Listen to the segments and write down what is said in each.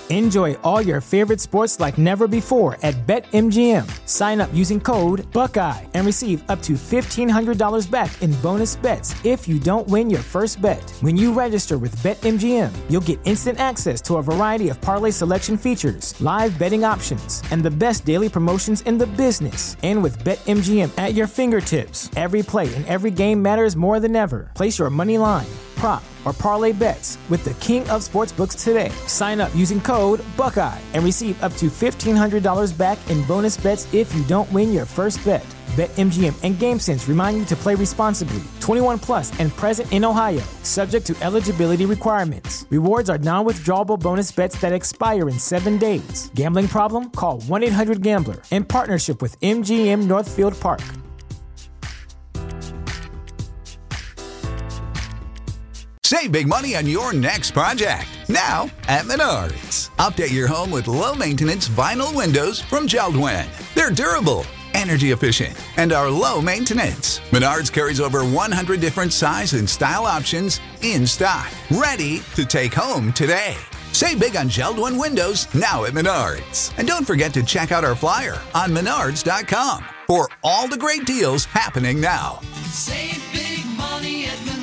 Enjoy all your favorite sports like never before at BetMGM. Sign up using code Buckeye and receive up to $1,500 back in bonus bets if you don't win your first bet. When you register with BetMGM, you'll get instant access to a variety of parlay selection features, live betting options, and the best daily promotions in the business. And with BetMGM at your fingertips, every play and every game matters more than ever. Place your money line, prop, or parlay bets with the king of sportsbooks today. Sign up using code Buckeye and receive up to $1,500 back in bonus bets if you don't win your first bet. BetMGM and GameSense remind you to play responsibly. 21 plus and present in Ohio, subject to eligibility requirements. Rewards are non-withdrawable bonus bets that expire in 7 days. Gambling problem? Call 1-800-GAMBLER. In partnership with MGM Northfield Park. Save big money on your next project, now at Menards. Update your home with low-maintenance vinyl windows from JELD-WEN. They're durable, energy efficient, and are low maintenance. Menards carries over 100 different size and style options in stock, ready to take home today. Save big on JELD-WEN windows now at Menards. And don't forget to check out our flyer on menards.com for all the great deals happening now. Save big money at Menards.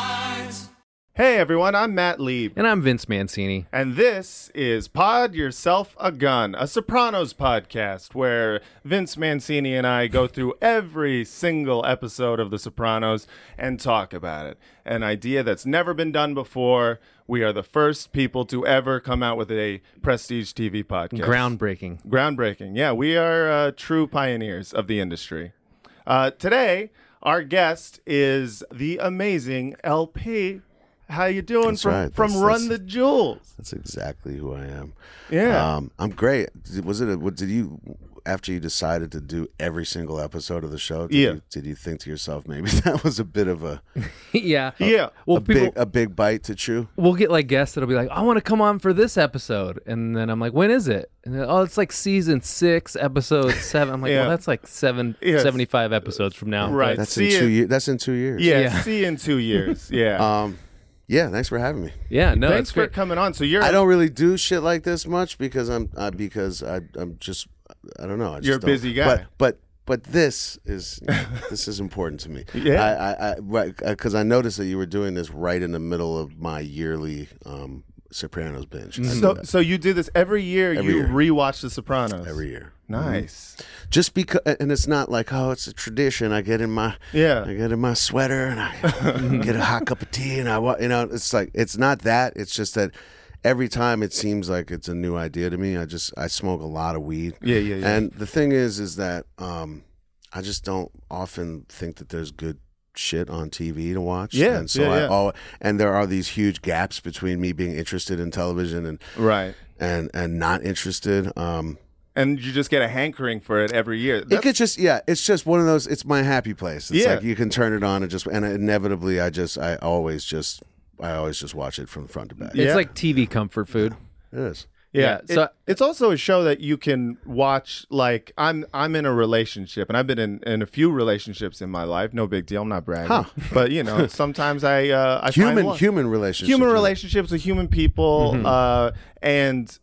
Hey everyone, I'm Matt Lieb. And I'm Vince Mancini. And this is Pod Yourself a Gun, a Sopranos podcast where Vince Mancini and I go through every single episode of The Sopranos and talk about it. An idea that's never been done before. We are the first people to ever come out with a prestige TV podcast. Groundbreaking. Yeah, we are true pioneers of the industry. Today, our guest is the amazing LP. How you doing from Run the Jewels? That's exactly who I am. Yeah. I'm great. Did you after you decided to do every single episode of the show, did you think to yourself, maybe that was a bit of a yeah. Well, a big bite to chew? We'll get like guests that'll be like, I want to come on for this episode. And then I'm like, when is it? And then, it's like season 6, episode 7. I'm like, well, that's like 75 episodes from now. Right. That's in 2 years. That's in 2 years. Yeah. See you in 2 years. Yeah. Yeah, thanks for having me. Yeah, no, thanks for coming on. So I don't really do shit like this much because I'm just I don't know. You're a busy guy. But this is this is important to me. Yeah. Because I noticed that you were doing this right in the middle of my yearly Sopranos binge. So you do this every year. You rewatch The Sopranos every year. Nice. Just because, and it's not like, oh, it's a tradition. I get in my sweater and I get a hot cup of tea and it's like, it's not that. It's just that every time it seems like it's a new idea to me. I smoke a lot of weed. Yeah. And the thing is that I just don't often think that there's good shit on TV to watch. Yeah. And so and there are these huge gaps between me being interested in television and not interested. And you just get a hankering for it every year. It's just one of those. It's my happy place. It's like you can turn it on and inevitably, I always just watch it from front to back. It's like TV comfort food. It is. Yeah. So it's also a show that you can watch. Like I'm in a relationship, and I've been in a few relationships in my life. No big deal. I'm not bragging, but sometimes I human relationships, with human people, and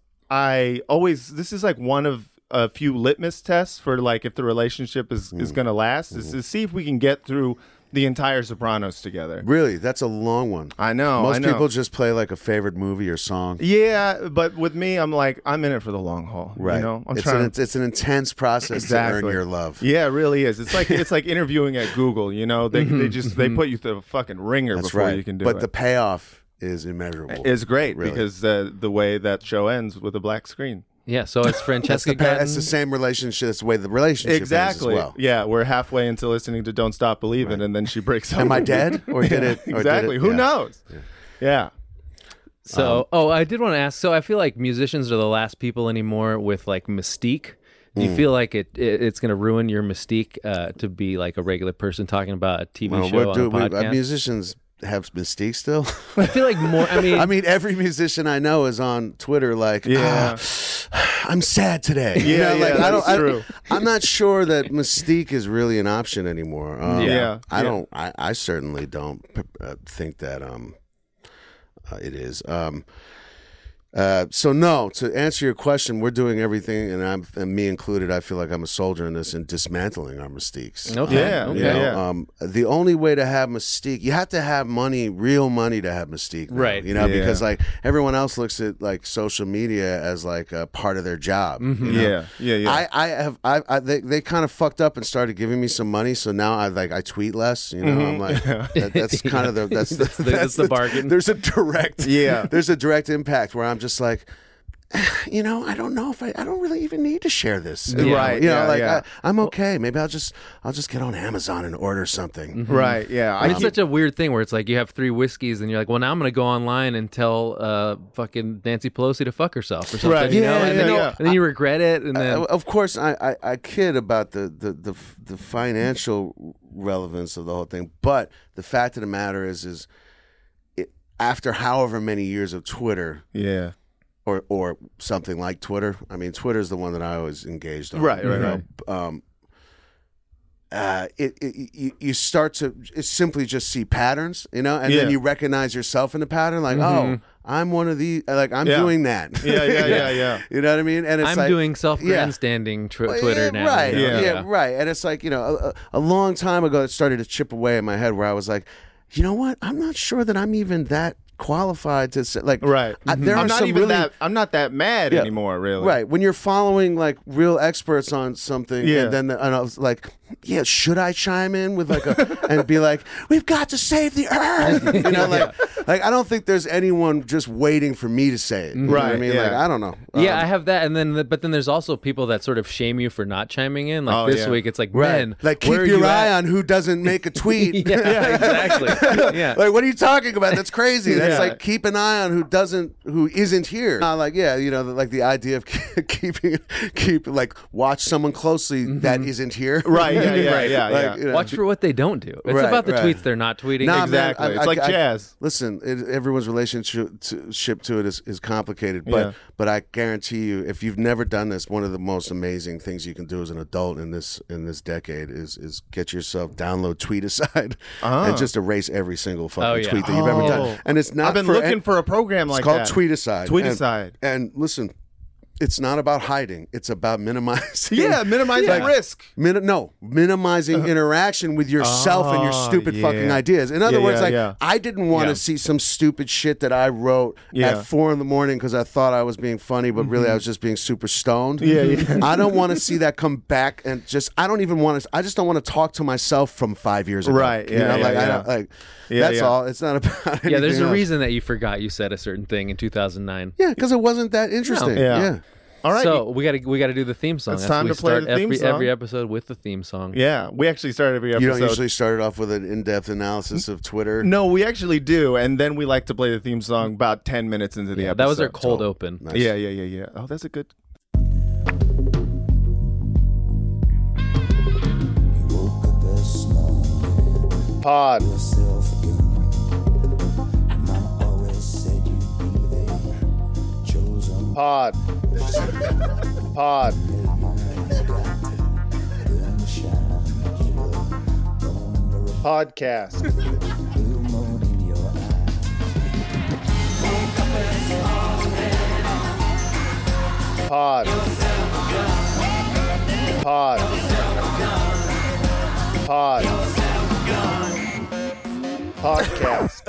this is like one of a few litmus tests for like if the relationship is going to last is to see if we can get through the entire Sopranos together. Really? That's a long one. I know. Most people just play like a favorite movie or song. Yeah, but with me, I'm in it for the long haul. Right. It's an intense process to earn your love. Yeah, it really is. It's like interviewing at Google. They put you through the fucking ringer before you can do it. But the payoff is immeasurable. It's great because the way that show ends with a black screen. Yeah, so it's Francesca That's the same relationship. That's the way the relationship ends as well. Yeah, we're halfway into listening to Don't Stop Believing, and then she breaks up. Am I dead? Or did it? Exactly. Who knows? Yeah. So, I did want to ask. So I feel like musicians are the last people anymore with like mystique. Do you feel like it's going to ruin your mystique to be like a regular person talking about a TV show on a podcast? Musicians have mystique still? I feel like more. I mean, every musician I know is on Twitter like, I'm sad today. That's true. I'm not sure that mystique is really an option anymore. I certainly don't think that it is. So no, to answer your question, we're doing everything, and me included. I feel like I'm a soldier in this, in dismantling our mystiques. Okay. Yeah, Okay. You know, the only way to have mystique, you have to have money, real money, to have mystique. Now, Right. You know, Yeah. because like everyone else looks at like social media as like a part of their job. You know? Yeah. They kind of fucked up and started giving me some money, so now I tweet less. You know, I'm like that's kind of that's the bargain. There's a direct impact where I'm just like, you know, I don't know if I don't really even need to share this. Yeah. Right, You know, yeah, like yeah. I'm okay. Maybe I'll just get on Amazon and order something. Right. Yeah. It's such a weird thing where it's like you have 3 whiskeys and you're like, well, now I'm going to go online and tell fucking Nancy Pelosi to fuck herself or something. Right. You know? Yeah, And then, yeah. and then you regret it. And then Of course, I kid about the financial relevance of the whole thing, but the fact of the matter is after however many years of Twitter, Yeah. or something like Twitter. I mean, Twitter is the one that I always engaged on. Right, you right, know? You start to simply just see patterns, you know, and then you recognize yourself in the pattern. Like, oh, I'm one of these. Like, I'm doing that. Yeah. You know what I mean? And it's I'm like, doing self-grandstanding Twitter now. Right. you know? Yeah. Right. And it's like, you know, a long time ago, it started to chip away in my head where I was like, you know what? I'm not sure that I'm even that qualified to say, like, Right. there are I'm not some even really, I'm not that mad anymore, really. right, when you're following like real experts on something, Yeah. and then and I was like, yeah, should I chime in with like a and be like, we've got to save the earth, you know, like I don't think there's anyone just waiting for me to say it, you know what I Right, mean, yeah. like I don't know, Yeah, I have that, and then but then there's also people that sort of shame you for not chiming in. Like this week, it's like, right, man, like where keep are your you eye at? on who doesn't make a tweet. Yeah, exactly. Yeah. Like, what are you talking about? That's crazy. That's Yeah. like keep an eye on who isn't here. Not like, yeah, you know, like the idea of keep like watch someone closely that isn't here. Right. Yeah. Right. Yeah. Like, Yeah. you know. Watch for what they don't do. It's Right, about the right. tweets they're not tweeting. Nah, man, Exactly. It's like jazz. Listen, everyone's relationship to it is complicated, Yeah. but I guarantee you, if you've never done this, one of the most amazing things you can do as an adult in this decade is get yourself download Tweetaside and just erase every single fucking yeah. tweet that you've ever done. And it's not. I've been looking for a program like It's called that. Tweetaside. Tweetaside. And listen, it's not about hiding. It's about minimizing. Yeah, minimizing risk. Minimizing interaction with yourself and your stupid fucking ideas. In other words, I didn't want to see some stupid shit that I wrote at 4 a.m. because I thought I was being funny, but really I was just being super stoned. Yeah. I don't want to see that come back and I just don't want to talk to myself from 5 years ago. Right, You know, yeah. I don't, like, Yeah, that's yeah. all. It's not about anything Yeah, there's a else. reason that you forgot you said a certain thing in 2009. Yeah, because it wasn't that interesting. Yeah. All right. So we gotta do the theme song. It's That's time we to play start the theme song. every episode with the theme song. Yeah, we actually start every episode. You don't usually start it off with an in-depth analysis of Twitter. No, we actually do, and then we like to play the theme song about 10 minutes into the episode. That was our cold open. Nice. Yeah. Oh, that's a good. Pod. Pod. Pod. Podcast. Pod. Pod. Pod. Podcast.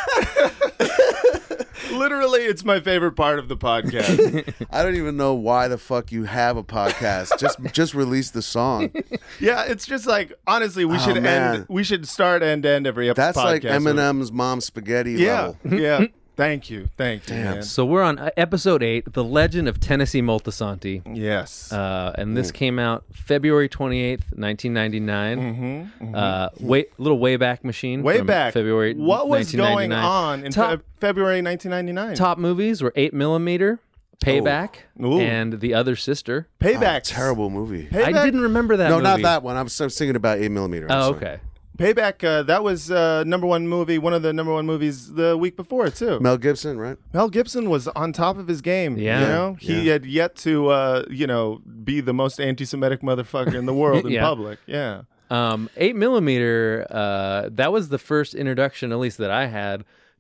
Literally, it's my favorite part of the podcast. I don't even know why the fuck you have a podcast. Just release the song. Yeah, it's just like, honestly, we should man. end. We should start and end every episode. That's like Eminem's Mom Spaghetti Yeah, level. yeah. Thank you, man. So we're on episode 8, The Legend of Tennessee Moltisanti. Yes. And this came out February 28th, 1999. Little Wayback Machine. Way from back. February What was going 1999. on in February 1999? Top movies were 8mm, Payback, Ooh. and The Other Sister. Payback. Terrible movie. Payback. I didn't remember that No, movie. not that one. I was thinking about 8mm. Oh, okay. Payback. That was number one movie. One of the number one movies the week before too. Mel Gibson, right? Mel Gibson was on top of his game. Yeah. You know, he had yet to, be the most anti-Semitic motherfucker in the world in Yeah. public. Yeah. 8mm, that was the first introduction, at least that I had,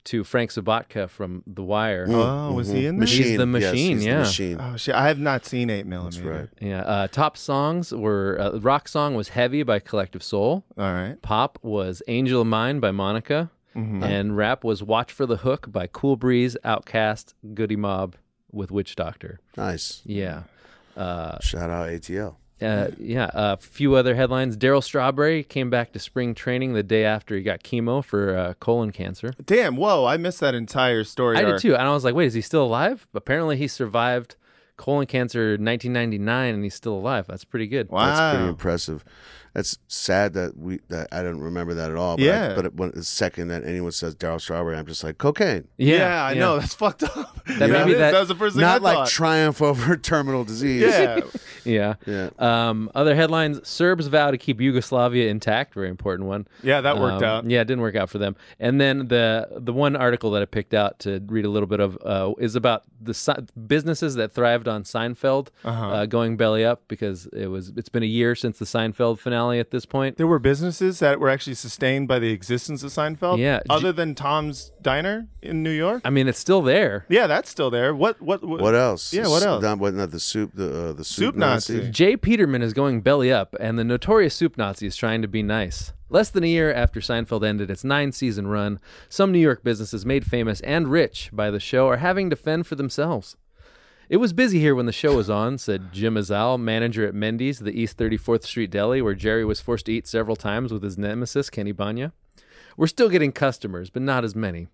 to Frank Sabatka from The Wire. Oh, was he in there? He's the Machine, Yes, he's yeah. the Machine. Oh shit! I have not seen 8 Millimeter. That's right. Yeah. Top songs were rock song was Heavy by Collective Soul. All right. Pop was Angel of Mine by Monica. And rap was Watch for the Hook by Cool Breeze, Outkast, Goody Mob with Witch Doctor. Nice. Yeah. Shout out ATL. A few other headlines. Daryl Strawberry came back to spring training the day after he got chemo for colon cancer. Damn! Whoa! I missed that entire story. I arc. did too. And I was like, wait, is he still alive? Apparently he survived colon cancer in 1999 and he's still alive. That's pretty good. Wow. That's pretty impressive. That's sad that I didn't remember that at all. But Yeah. when the second that anyone says Daryl Strawberry, I'm just like, cocaine. Yeah, I know. That's fucked up. That maybe that that- was the first thing Not I like thought. triumph over terminal disease. Yeah. Yeah. Yeah. Other headlines: Serbs vow to keep Yugoslavia intact. Very important one. Yeah, that worked out. Yeah, it didn't work out for them. And then the one article that I picked out to read a little bit of is about the businesses that thrived on Seinfeld going belly up because it's been a year since the Seinfeld finale at this point. There were businesses that were actually sustained by the existence of Seinfeld. Yeah. Other than Tom's Diner in New York. I mean, it's still there. Yeah, that's still there. What not Yeah, what else? Not the soup. The Soup Nazi. Jay Peterman is going belly up, and the notorious Soup Nazi is trying to be nice. Less than a year after Seinfeld ended its 9-season run, some New York businesses made famous and rich by the show are having to fend for themselves. It was busy here when the show was on, said Jim Azal, manager at Mendy's, the East 34th Street Deli, where Jerry was forced to eat several times with his nemesis, Kenny Banya. We're still getting customers, but not as many.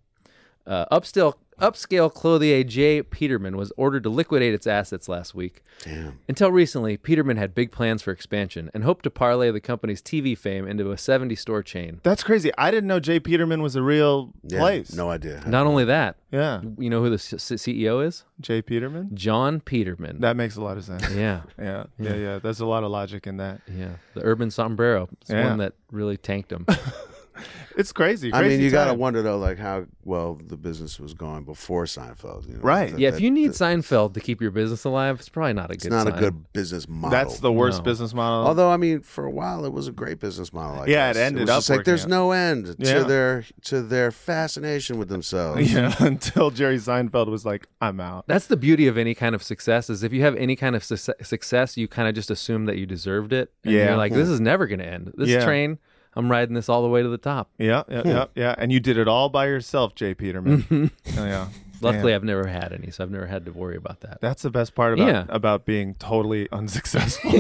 Upscale clothier Jay Peterman was ordered to liquidate its assets last week. Damn. Until recently, Peterman had big plans for expansion and hoped to parlay the company's TV fame into a 70-store chain. That's crazy. I didn't know Jay Peterman was a real Yeah, place. No idea. Not only that, Yeah. you know who the CEO is? Jay Peterman? John Peterman. That makes a lot of sense. Yeah. Yeah. There's a lot of logic in that. Yeah. The urban sombrero. It's Yeah. one that really tanked him. It's crazy. I mean, you got to time. wonder though, like how well the business was going before Seinfeld. You know? Right. Yeah, if you need Seinfeld to keep your business alive, it's probably not a it's good not sign. a good business model. That's the worst No. business model. Although I mean, for a while it was a great business model. I Yeah, it guess. ended was up just like working there's out. no end Yeah. to their fascination with themselves. yeah, until Jerry Seinfeld was like, I'm out. That's the beauty of any kind of success is if you have any kind of success, you kind of just assume that you deserved it. And Yeah. you're like, this is never going to end. This Yeah. train, I'm riding this all the way to the top. Yeah. And you did it all by yourself, Jay Peterman. Oh, yeah. Luckily, Man. I've never had any, so I've never had to worry about that. That's the best part about being totally unsuccessful.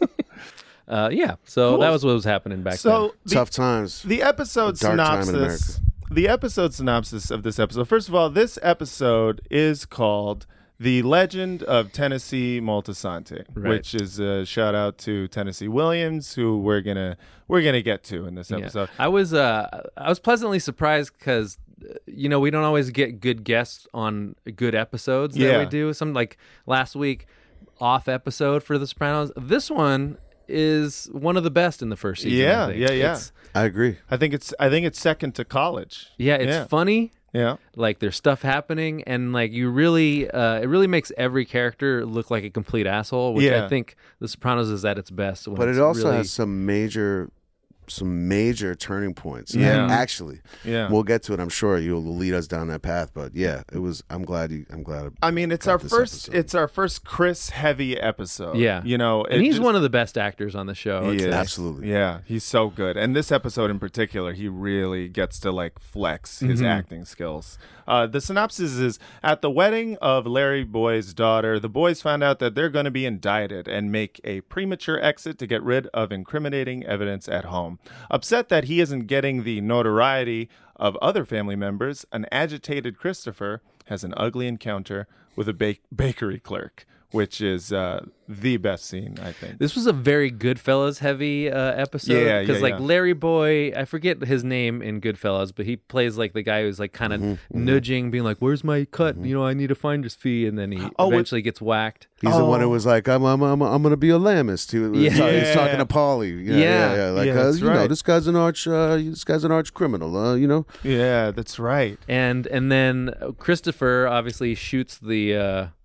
So Cool. that was what was happening back So Tough times. the episode A dark time in synopsis. The episode synopsis of this episode. First of all, this episode is called "The Legend of Tennessee Moltisanti," Right. which is a shout out to Tennessee Williams, who we're gonna get to in this then. episode. I was pleasantly surprised because we don't always get good guests on good episodes that Yeah. we do. Some like last week, off episode for The Sopranos. This one is one of the best in the first season. Yeah, I think. yeah. It's- I agree. I think it's second to College. it's funny. Yeah. Like there's stuff happening, and like you really, it really makes every character look like a complete asshole. Which Yeah. I think The Sopranos is at its best. When But it's it also really, has some major turning points. Yeah. Actually. Yeah. We'll get to it. I'm sure you'll lead us down that path. But yeah, it was. I'm glad. I mean, it's got our this first. episode. It's our first Chris heavy episode. Yeah. And and he's one of the best actors on the show. He It's- is. Absolutely. Yeah, he's so good. And this episode in particular, he really gets to like flex his acting skills. The synopsis is: at the wedding of Larry Boy's daughter, the boys found out that they're going to be indicted and make a premature exit to get rid of incriminating evidence at home. Upset that he isn't getting the notoriety of other family members, an agitated Christopher has an ugly encounter with a bakery clerk, which is the best scene, I think. This was a very Goodfellas heavy episode. Yeah, Because yeah. Larry Boy, I forget his name in Goodfellas, but he plays like the guy who's like kind of nudging, being like, "Where's my cut? I need a finder's fee," and then he eventually gets whacked. He's the one who was like, I'm gonna be a Lambist. He's talking to Paulie. Yeah. Like, Yeah, that's right. this guy's an arch criminal. Yeah, that's right. And then Christopher obviously shoots the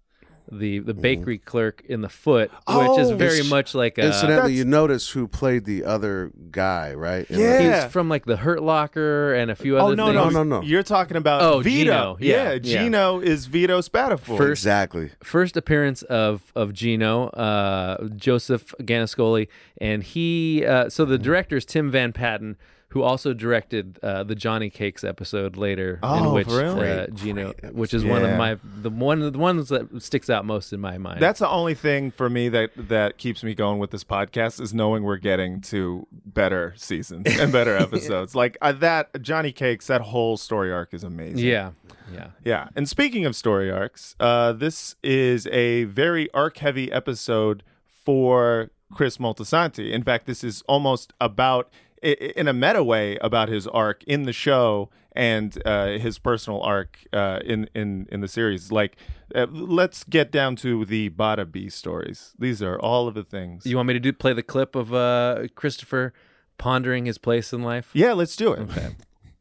the bakery clerk in the foot, which is very much like a... Incidentally, you notice who played the other guy, right? Yeah. He's from like the Hurt Locker and a few other things. No. You're talking about Vito. Gino. Yeah. Gino is Vito Spatafor. Exactly. First appearance of Gino, Joseph Ganascoli, and he. So the director is Tim Van Patten, who also directed the Johnny Cakes episode later, in which Gino, which is one of the ones that sticks out most in my mind. That's the only thing for me that keeps me going with this podcast is knowing we're getting to better seasons and better episodes. Like that Johnny Cakes, that whole story arc is amazing. Yeah. And speaking of story arcs, this is a very arc-heavy episode for Chris Moltisanti. In fact, this is almost about, in a meta way, about his arc in the show and his personal arc in the series. Like, let's get down to the Bada B stories. These are all of the things. You want me to play the clip of Christopher pondering his place in life? Yeah, let's do it. Okay.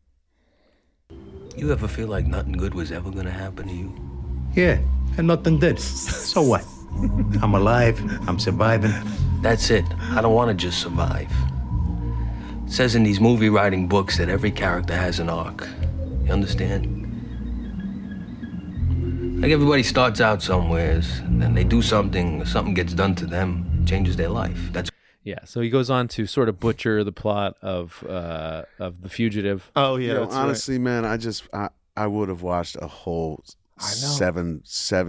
You ever feel like nothing good was ever gonna happen to you? Yeah, and nothing did. So what? I'm alive. I'm surviving. That's it. I don't want to just survive. It says in these movie writing books that every character has an arc. You understand? Like everybody starts out somewheres, and then they do something gets done to them, changes their life. That's Yeah, so he goes on to sort of butcher the plot of The Fugitive. Oh yeah, honestly, man, I would have watched a whole seven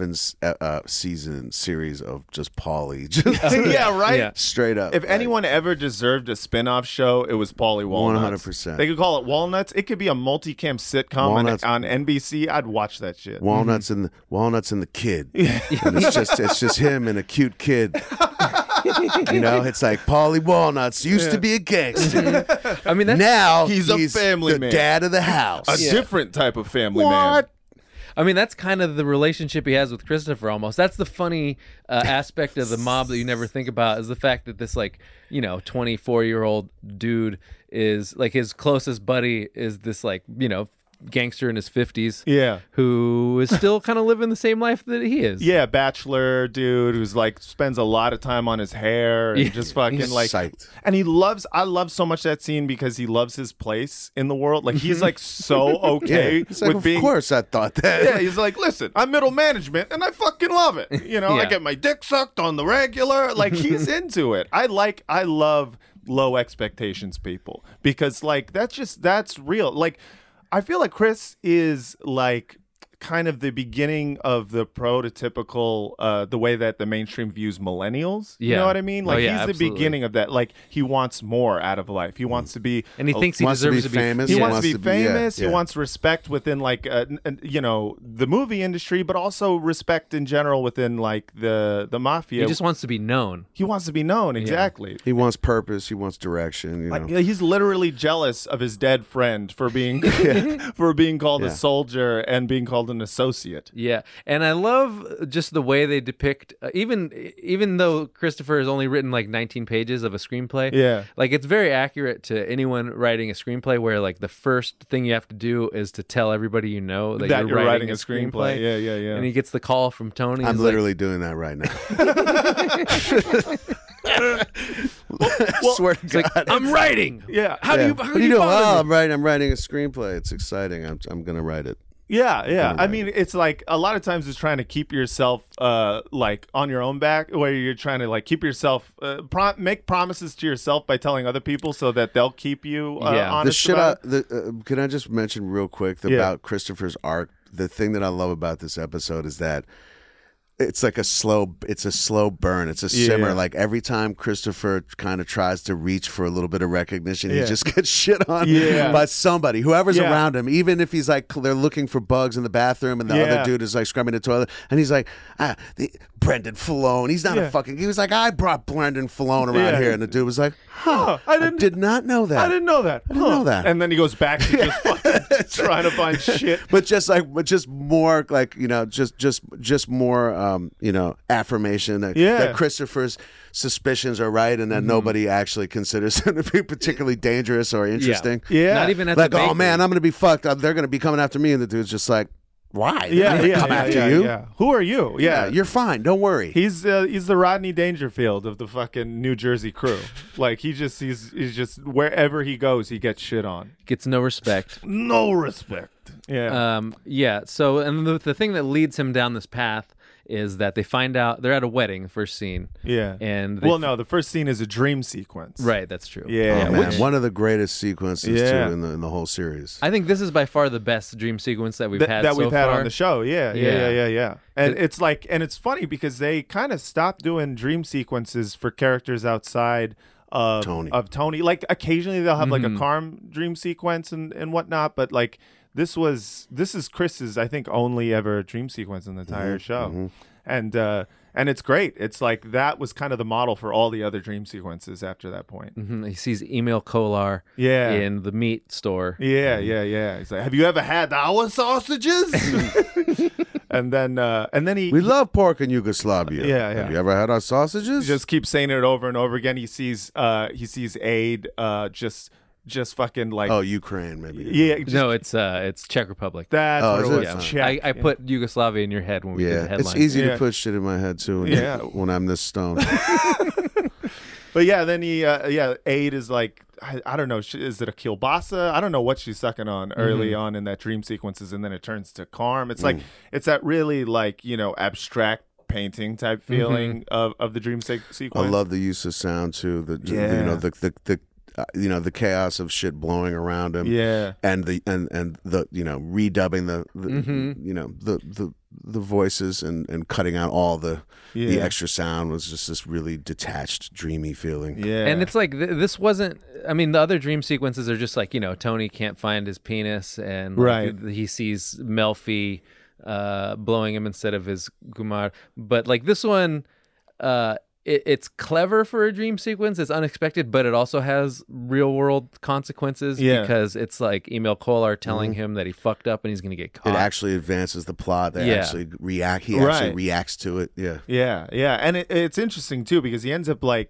season series of just Paulie. Yeah, right. Yeah. Straight up. If anyone ever deserved a spin-off show, it was Paulie Walnuts. 100%. They could call it Walnuts. It could be a multicam sitcom on NBC. I'd watch that shit. Walnuts and the kid. And it's just him and a cute kid. You know, it's like Paulie Walnuts used to be a gangster. I mean, now he's a family the man. dad of the house. A different type of family man. I mean, that's kind of the relationship he has with Christopher almost. That's the funny aspect of the mob that you never think about, is the fact that this, 24-year-old dude is, like, his closest buddy is this, gangster in his 50s. Yeah. Who is still kind of living the same life that he is. Yeah, bachelor dude who's spends a lot of time on his hair and just fucking He's psyched. And I love so much that scene because he loves his place in the world. Like, he's so okay He's like, with being. Of course I thought that. Yeah, he's like, listen, I'm middle management and I fucking love it. You know, I Yeah. get my dick sucked on the regular. Like, he's into it. I love low expectations people because that's real. Like, I feel like Chris is kind of the beginning of the prototypical, the way that the mainstream views millennials. You know what I mean? Like, he's absolutely. the beginning of that. Like, he wants more out of life. He wants to be, And he thinks he wants to deserves be to be famous. he Yeah. wants to be Wants to be- famous. yeah. He wants respect within the movie industry, but also respect in general within the mafia. He just wants to be known. He wants to be known. Exactly. He wants purpose. He wants direction. You know. He's literally jealous of his dead friend for being for being called a soldier and being called an associate. Yeah, and I love just the way they depict, even though Christopher has only written 19 pages of a screenplay. Yeah. It's very accurate to anyone writing a screenplay, where the first thing you have to do is to tell everybody you know that you're writing a screenplay. Yeah. And he gets the call from Tony. I'm He's literally doing that right now. Swear to God. I'm writing. Yeah. How do you? What How do do you you do? bother me? I'm writing a screenplay. It's exciting. I'm gonna write it. Yeah. I mean, it's a lot of times it's trying to keep yourself on your own back, where you're trying to keep yourself make promises to yourself by telling other people so that they'll keep you honest about it. Can I just mention real quick about Christopher's arc? The thing that I love about this episode is that it's a slow burn. It's a simmer. Like, every time Christopher kind of tries to reach for a little bit of recognition, he just gets shit on by somebody, whoever's around him. Even if he's they're looking for bugs in the bathroom and the other dude is scrubbing the toilet, and he's like, Brendan Falone. He's not a fucking. He was like, I brought Brendan Falone around here, and the dude was like, I did not know that. I didn't know that. I didn't know that. And then he goes back to just fucking trying to find shit. But just more just more affirmation that Christopher's suspicions are right, and that nobody actually considers him to be particularly dangerous or interesting. Yeah. Not even at the oh bakery. man, I'm gonna be fucked up. They're gonna be coming after me, and the dude's just like, why? Yeah, They're gonna come after you. Yeah. Who are you? Yeah, Yeah, you're fine. Don't worry. He's the Rodney Dangerfield of the fucking New Jersey crew. Like he's just wherever he goes, he gets shit on. Gets no respect. No respect. Yeah. Yeah. So, and the thing that leads him down this path is that they find out they're at a wedding, first scene. Yeah. And no, the first scene is a dream sequence. Right, that's true. Yeah. Oh, man, one of the greatest sequences Yeah. too in the whole series. I think this is by far the best dream sequence that we've had that so we've had far. on the show. Yeah. And it's like, and it's funny because they kind of stopped doing dream sequences for characters outside of Tony. Like occasionally they'll have like a calm dream sequence and whatnot, but like this is Chris's, I think, only ever dream sequence in the entire show. And it's great. It's like that was kind of the model for all the other dream sequences after that point. He sees Emil Kolar in the meat store. Yeah. He's like, "Have you ever had our sausages?" and then he We love pork in Yugoslavia. Yeah. Have you ever had our sausages? just keeps saying it over and over again. He sees Aid just fucking like Ukraine maybe. yeah. No, it's Czech Republic. That's what is it it? was. I Czech. put Yugoslavia in your head when we did the Yeah, headlines. it's easy Yeah. to put shit in my head too when I'm this stoned. But yeah, then he Aid is like, I don't know, is it a kielbasa? I don't know what she's sucking on early on in that dream sequences, and then it turns to Carm. It's like it's that really like, you know, abstract painting type feeling of the dream sequence. I love the use of sound too. The chaos of shit blowing around him. Yeah. And the redubbing the voices and cutting out all the extra sound was just this really detached, dreamy feeling. Yeah. And it's like this wasn't. I mean, the other dream sequences are just like, you know, Tony can't find his penis, and like, he sees Melfi blowing him instead of his Kumar. But like this one, it's clever for a dream sequence. It's unexpected, but it also has real world consequences because it's like Emil Kolar telling him that he fucked up and he's going to get caught. It actually advances the plot. They actually react. He actually reacts to it. Yeah. Yeah. And it's interesting too because he ends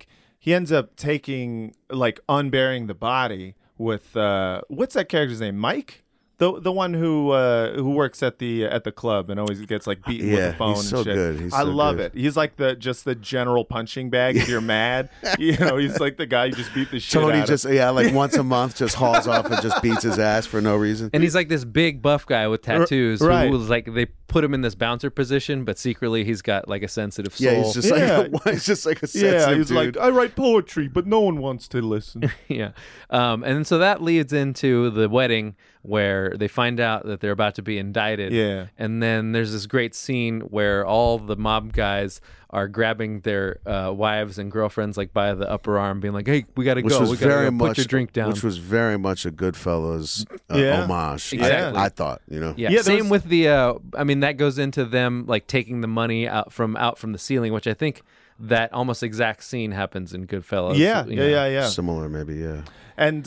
up taking like unburying the body with what's that character's name? Mike? The one who works at the club and always gets like beaten with the phone he's and so shit. good. I love it. He's like the general punching bag if you're mad. You know, he's like the guy you just beat the shit Tony out of. like once a month just hauls off and just beats his ass for no reason. And he's like this big buff guy with tattoos who was like, they put him in this bouncer position, but secretly he's got like a sensitive soul. Yeah, he's just like a sensitive he's dude. like, I write poetry, but no one wants to listen. Yeah. And so that leads into the wedding where they find out that they're about to be indicted. Yeah. And then there's this great scene where all the mob guys are grabbing their wives and girlfriends like by the upper arm, being like, "Hey, we got to go. We got to put your drink down." Which was very much a Goodfellas homage. Exactly. I thought, you know. Yeah. Same with the. I mean, that goes into them like taking the money out from the ceiling, which I think that almost exact scene happens in Goodfellas. Yeah. Similar, maybe. Yeah. And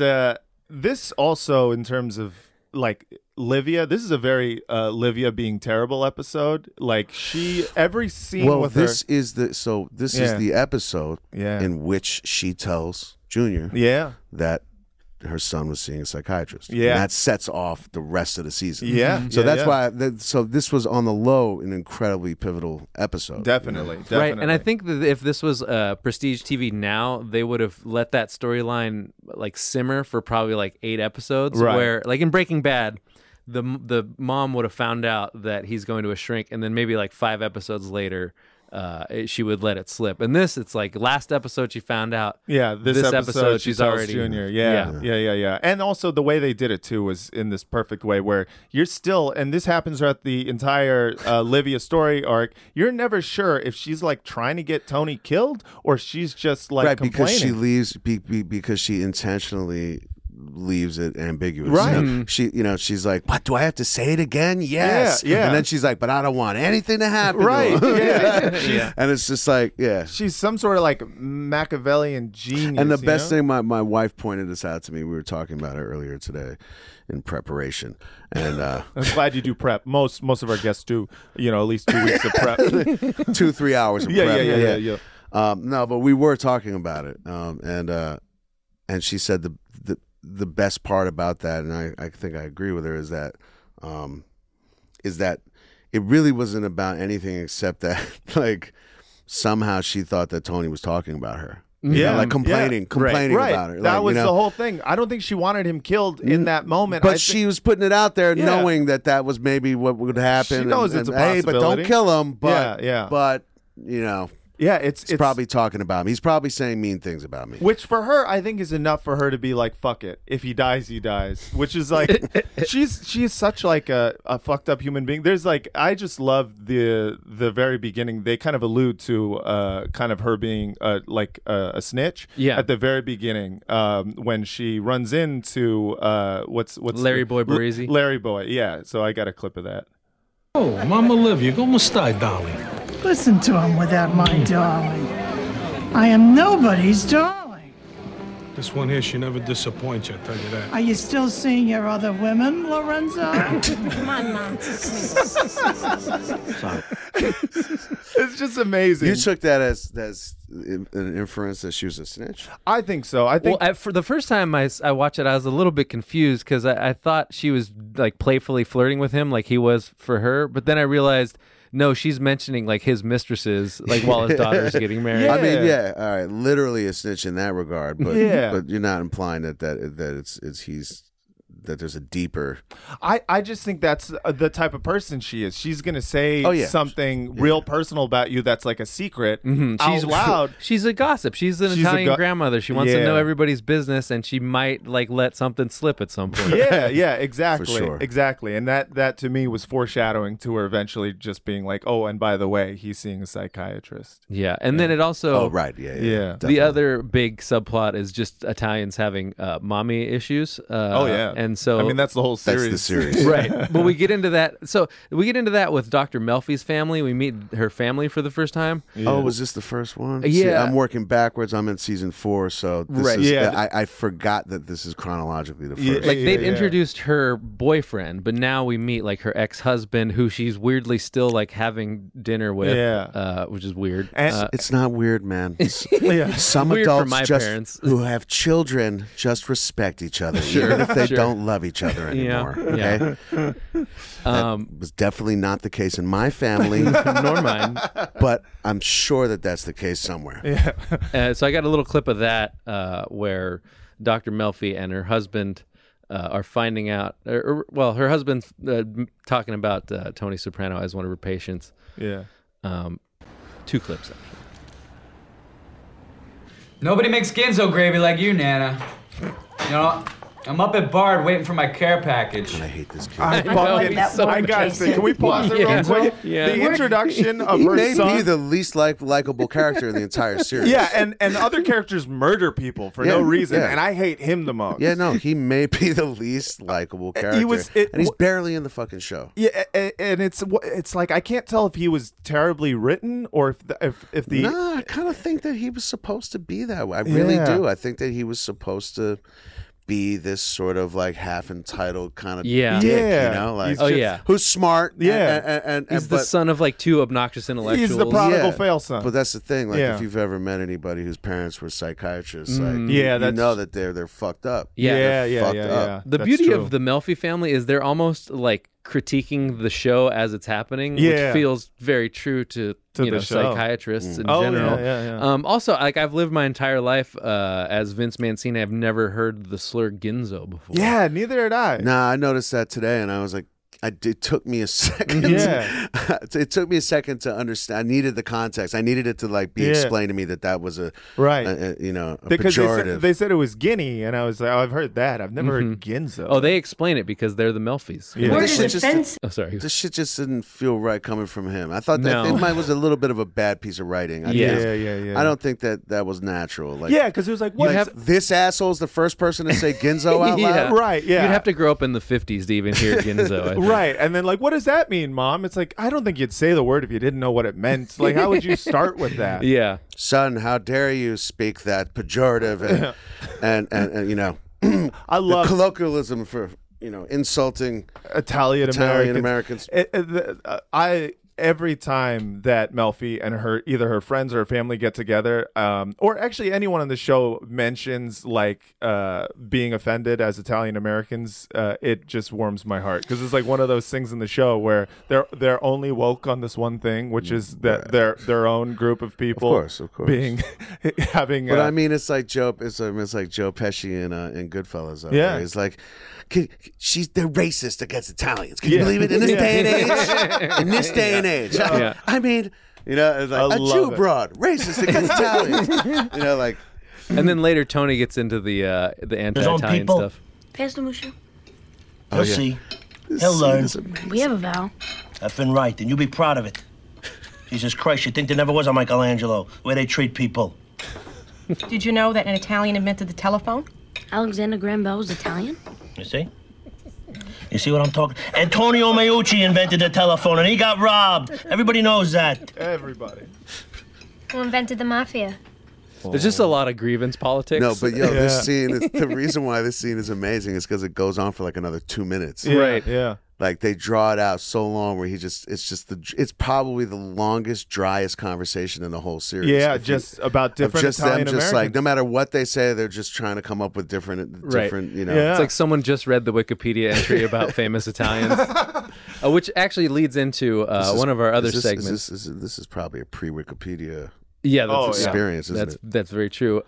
this also, in terms of like Livia, this is a very Livia being terrible episode. Like every scene with her. This is the episode in which she tells Junior that her son was seeing a psychiatrist. Yeah. And that sets off the rest of the season. Yeah. So that's why. So this was on the low an incredibly pivotal episode. Definitely. Right. And I think that if this was Prestige TV now, they would have let that storyline like simmer for probably like 8 episodes. Right. Where like in Breaking Bad, the mom would have found out that he's going to a shrink, and then maybe like 5 episodes later, she would let it slip. And this, it's like last episode she found out. Yeah, this episode she's tells already Junior. Yeah. And also the way they did it too was in this perfect way where you're still, and this happens throughout the entire Livia story arc. You're never sure if she's like trying to get Tony killed or she's just like complaining. Because she leaves because she intentionally leaves it ambiguous. Right. You know? She's like, "What, do I have to say it again?" Yes. Yeah. And then she's like, "But I don't want anything to happen." Right. To him." Yeah. And it's just like, she's some sort of like Machiavellian genius. And the best thing, my wife pointed this out to me. We were talking about it earlier today in preparation. And I'm glad you do prep. Most of our guests do, at least 2 weeks of prep. 2-3 hours of prep. Yeah. No, but we were talking about it. And she said the best part about that, and I think I agree with her, is that is that it really wasn't about anything except that like somehow she thought that Tony was talking about her. Yeah, like complaining right. about her. That like, was you know, the whole thing. I don't think she wanted him killed in that moment. But she was putting it out there, Yeah. knowing that was maybe what would happen. She knows it's a hey, but possibility. don't kill him. But Yeah. But you know, yeah, it's he's probably talking about me. He's probably saying mean things about me. which for her, I think is enough for her to be like, "Fuck it. If he dies, he dies." Which is like, she's such like a fucked up human being. There's like, I just love the very beginning. They kind of allude to kind of her being like a snitch. Yeah. At the very beginning, when she runs into what's Larry Boy Baresi? Larry Boy. Yeah. So I got a clip of that. Oh, Mama Olivia, ¿cómo está, darling? Listen to him without my darling. I am nobody's darling. This one here, she never disappoints you, I tell you that. Are you still seeing your other women, Lorenzo? Come on, Mom. It's just amazing. You took that as an inference that she was a snitch? I think so. I think for the first time I watched it, I was a little bit confused because I thought she was like playfully flirting with him like he was for her. But then I realized, no, she's mentioning like his mistresses, like while his daughter's getting married. I mean, yeah, all right, literally a snitch in that regard, but Yeah. but you're not implying that he's that there's a deeper. I just think that's the type of person she is. She's gonna say something real personal about you that's like a secret out loud. She's a gossip. She's an Italian grandmother. She wants to know everybody's business, and she might like let something slip at some point. Yeah, exactly, For sure. exactly. And that to me was foreshadowing to her eventually just being like, oh, and by the way, he's seeing a psychiatrist. Yeah, and then it also. Oh right, yeah. Yeah. The other big subplot is just Italians having mommy issues. And so I mean that's the whole series. That's the series, right? But we get into that. So we get into that with Dr. Melfi's family. We meet her family for the first time. Yeah. Oh, was this the first one? Yeah. See, I'm working backwards. I'm in season 4, so this Right. is, Yeah. I forgot that this is chronologically the first. Yeah. Like they'd introduced her boyfriend, but now we meet like her ex-husband, who she's weirdly still like having dinner with. Which is weird. And- It's not weird, man. Some Weird for adults my just parents. who have children just respect each other, even if they don't love each other anymore. Yeah. Okay? That was definitely not the case in my family, Nor mine. but I'm sure that that's the case somewhere. So I got a little clip of that where Dr. Melfi and her husband are finding out, well, her husband's talking about Tony Soprano as one of her patients. Yeah. 2 clips, actually. Nobody makes Ginzo gravy like you, Nana. You know, I'm up at Bard waiting for my care package. I hate this kid. I gotta say, can we pause it real quick? Yeah. The introduction of He her may son. be the least likable character in the entire series. Yeah, and other characters murder people for no reason, and I hate him the most. Yeah, no, he may be the least likable character, and he's barely in the fucking show. Yeah, and it's like I can't tell if he was terribly written or if the. No, I kind of think that he was supposed to be that way. I really do. I think that he was supposed to be this sort of like half entitled kind of dick, you know, like who's smart, and he's the son of like 2 obnoxious intellectuals. He's the prodigal fail son. But that's the thing, like if you've ever met anybody whose parents were psychiatrists, like you know that they're fucked up. Yeah. Fucked up. The beauty of the Melfi family is they're almost like critiquing the show as it's happening, which feels very true to you know, psychiatrists in general. Also, like I've lived my entire life as Vince Mancini. I've never heard the slur Ginzo before. Yeah, neither had I. Nah, I noticed that today, and I was like, it took me a second. It took me a second to understand. I needed the context. I needed it to like be explained to me that was a because pejorative. They said it was Guinea, and I was like, oh, I've heard that. I've never heard Ginzo. Oh, they explain it because they're the Melfis. Yeah. Oh, sorry. This shit just didn't feel right coming from him. I thought that it was a little bit of a bad piece of writing. I don't think that was natural. Like, because it was like, what? This asshole's the first person to say Ginzo out loud? Right, You'd have to grow up in the 50s to even hear Ginzo. I think. Right, and then like, what does that mean, Mom? It's like, I don't think you'd say the word if you didn't know what it meant. Like, how would you start with that? Yeah. Son, how dare you speak that pejorative and you know, I love the colloquialism for, you know, insulting Italian Americans. every time that Melfi and either her friends or her family get together, or actually anyone on the show mentions like being offended as Italian Americans, it just warms my heart because it's like one of those things in the show where they're only woke on this one thing, which is that their own group of people, of course, being having. But I mean, it's like Joe Pesci in Goodfellas. Yeah, it's like. They're racist against Italians. Can you believe it? In this day and age? In this day and age. I mean, it's like a Jew broad, racist against Italians. Like. And then later, Tony gets into the anti-Italian stuff. Pass the Mushu. You'll see. He'll learn. We have a vow. Effing right, and you'll be proud of it. Jesus Christ, you think there never was a Michelangelo, the way they treat people. Did you know that an Italian invented the telephone? Alexander Graham Bell was Italian? You see? You see what I'm talking? Antonio Meucci invented the telephone, and he got robbed. Everybody knows that. Everybody. Who invented the mafia? There's just a lot of grievance politics. No, but this scene, the reason why this scene is amazing is because it goes on for like another 2 minutes. Right. Yeah. Like they draw it out so long where it's probably the longest, driest conversation in the whole series. Yeah, just about different Italian Americans. Just like no matter what they say, they're just trying to come up with different. It's like someone just read the Wikipedia entry about famous Italians, which actually leads into one of our other segments. This is probably a pre-Wikipedia. Yeah, that's experience. Isn't it? That's very true.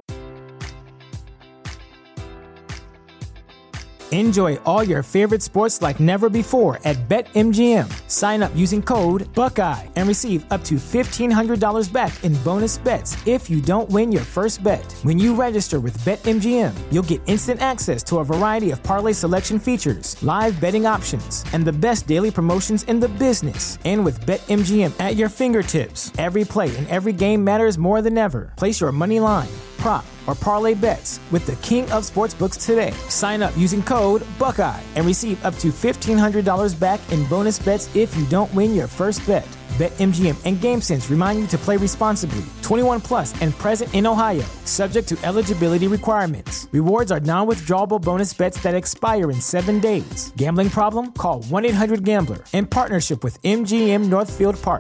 Enjoy all your favorite sports like never before at BetMGM. Sign up using code Buckeye and receive up to $1,500 back in bonus bets if you don't win your first bet. When you register with BetMGM, you'll get instant access to a variety of parlay selection features, live betting options, and the best daily promotions in the business. And with BetMGM at your fingertips, every play and every game matters more than ever. Place your money line, prop, or parlay bets with the king of sportsbooks today. Sign up using code Buckeye and receive up to $1,500 back in bonus bets if you don't win your first bet. BetMGM and GameSense remind you to play responsibly. 21 plus and present in Ohio, subject to eligibility requirements. Rewards are non-withdrawable bonus bets that expire in 7 days. Gambling problem? Call 1-800-GAMBLER in partnership with MGM Northfield Park.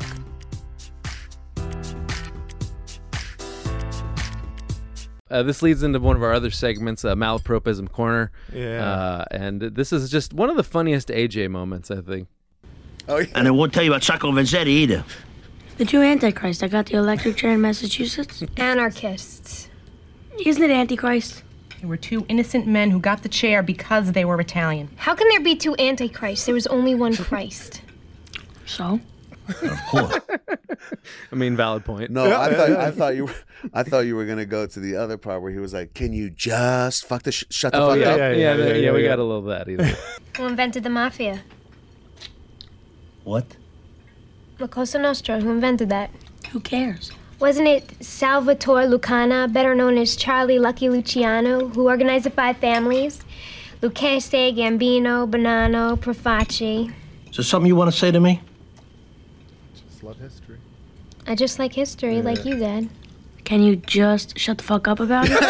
This leads into one of our other segments, Malapropism Corner. Yeah. And this is just one of the funniest AJ moments, I think. Oh, yeah. And I won't tell you about Sacco Vanzetti either. The Jew Antichrist that got the electric chair in Massachusetts? Anarchists. Isn't it Antichrist? There were two innocent men who got the chair because they were Italian. How can there be two Antichrists? There was only one Christ. So? Of course. I mean, valid point. No, I thought you were gonna go to the other part where he was like, "Can you just shut the fuck up?" Yeah, we got a little of that either. Who invented the mafia? What? La Cosa Nostra. Who invented that? Who cares? Wasn't it Salvatore Lucana, better known as Charlie Lucky Luciano, who organized the 5 families? Lucchese, Gambino, Bonanno, Profaci. Is there something you want to say to me? Love history. I just like history, like you did. Can you just shut the fuck up about it?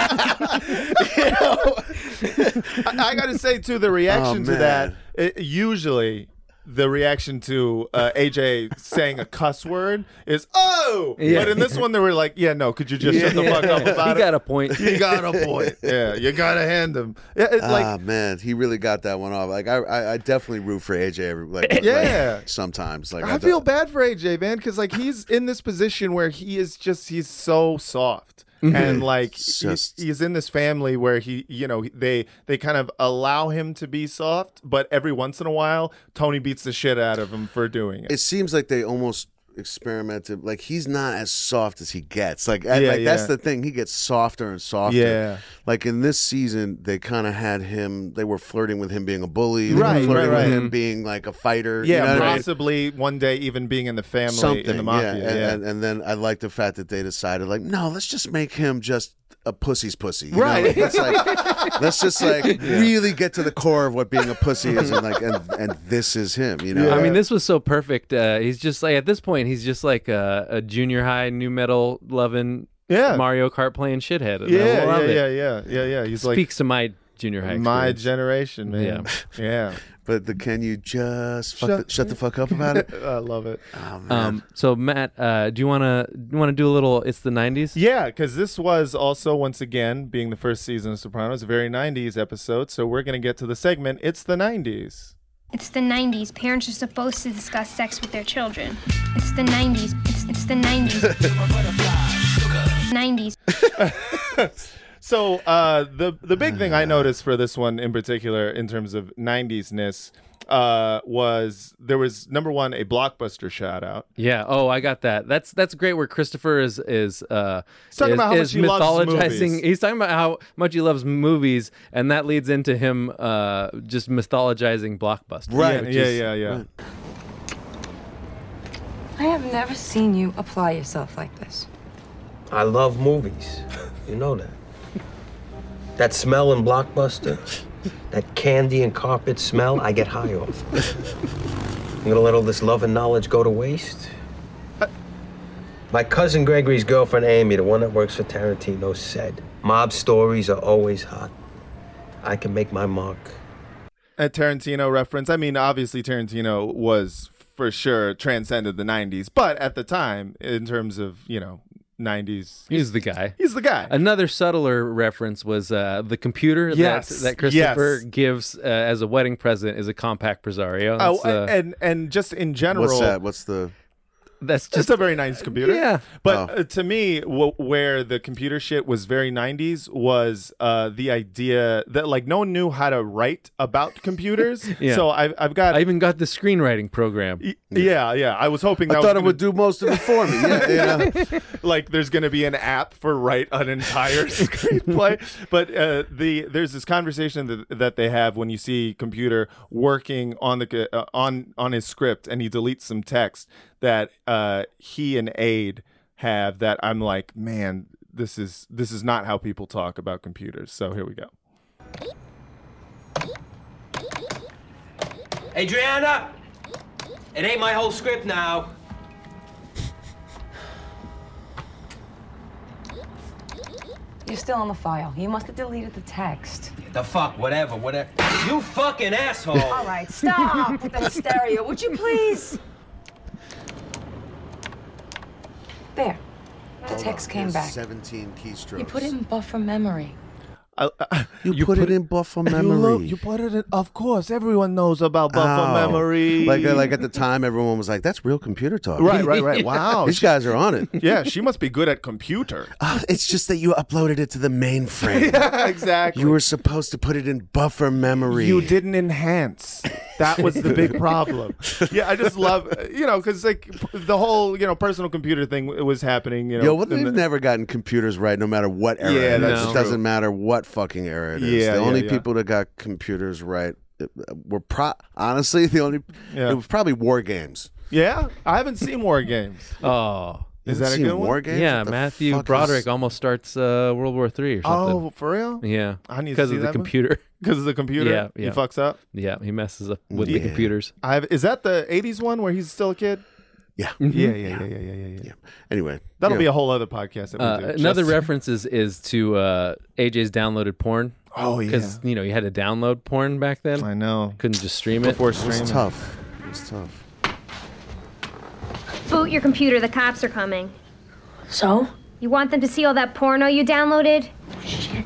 I gotta say too, the reaction to that usually. The reaction to AJ saying a cuss word is, oh! Yeah. But in this one, they were like, yeah, no, could you just shut the fuck up about it? He got a point. You got a point. Yeah, you got to hand him. Yeah, man, he really got that one off. Like, I definitely root for AJ. Like, sometimes. Like, I feel bad for AJ, man, because like he's in this position where he's so soft. And like he's in this family where they kind of allow him to be soft, but every once in a while Tony beats the shit out of him for doing it. It seems like they almost experimented. Like he's not as soft as he gets. That's the thing. He gets softer and softer. Yeah. Like in this season, they kind of had him. They were flirting with him being a bully. They were flirting with him being like a fighter. Yeah, you know possibly one day even being in the family in the mafia. And then I like the fact that they decided like, no, let's just make him just a pussy's pussy. You right. know? Let's just really get to the core of what being a pussy is, and this is him. You know. Yeah. I mean, this was so perfect. He's just like at this point, he's just like a junior high new metal loving. Yeah. Mario Kart playing shithead. Yeah. He's speaks to my junior high experience. My generation, man. Yeah. But can you just shut the fuck up about it? I love it. Oh, man. So Matt, do you want to do a little? It's the 90s. Yeah, because this was also, once again, being the first season of Sopranos, a very 90s episode. So we're gonna get to the segment. It's the 90s. It's the 90s. Parents are supposed to discuss sex with their children. It's the 90s. It's the 90s. 90s. So the big thing I noticed for this one in particular, in terms of 90s-ness, was there was, number one, a Blockbuster shout out. Yeah. Oh, I got that. That's great. Where Christopher is talking about how much he loves movies. He's talking about how much he loves movies, and that leads into him just mythologizing Blockbuster. Right. Yeah. Right. I have never seen you apply yourself like this. I love movies. You know that. That smell in Blockbuster, that candy and carpet smell, I get high off. I'm gonna let all this love and knowledge go to waste? My cousin Gregory's girlfriend Amy, the one that works for Tarantino, said, mob stories are always hot. I can make my mark. A Tarantino reference. I mean, obviously Tarantino was for sure transcended the 90s, but at the time, in terms of, 90s. He's the guy. He's the guy. Another subtler reference was the computer that Christopher gives as a wedding present is a compact Presario. And just in general. What's that? What's the... That's just a very nice computer. Yeah. But to me, where the computer shit was very 90s was the idea that like no one knew how to write about computers. Yeah. So I even got the screenwriting program. Yeah. I was hoping that I thought it would do most of it for me. Yeah. Like there's going to be an app for write an entire screenplay. But there's this conversation that they have when you see computer working on the on his script and he deletes some text that he and Aide have that I'm like, man, this is not how people talk about computers. So here we go. Adriana, it ain't my whole script now. You're still on the file. You must have deleted the text. The fuck, whatever. You fucking asshole. All right, stop with the hysteria, would you please? There. The text came back. 17 keystrokes. You put it in buffer memory. You put it in buffer memory. You put it in. Of course, everyone knows about buffer memory. Like at the time, everyone was like, "That's real computer talk." Right. Wow, these guys are on it. Yeah, she must be good at computer. It's just that you uploaded it to the mainframe. Yeah, exactly. You were supposed to put it in buffer memory. You didn't enhance. That was the big problem. Yeah, I just love, because like the whole, personal computer thing was happening. They've never gotten computers right, no matter what era. Yeah, it doesn't matter what fucking era it is. The only people that got computers right were honestly the only. It was probably War Games. Yeah, I haven't seen War Games. Oh. Is that a good one? War Games? Yeah, Matthew Broderick almost starts World War III or something. Oh, for real? Yeah. Because of the computer. Because of the computer? Yeah. He fucks up? Yeah, he messes up with the computers. Is that the 80s one where he's still a kid? Yeah. Mm-hmm. Yeah. Anyway. That'll be a whole other podcast that we do. Another reference is to AJ's downloaded porn. Oh, yeah. Because, you had to download porn back then. I know. Couldn't just stream it. Before streaming. It was tough. Boot your computer. The cops are coming. So? You want them to see all that porno you downloaded? Shit.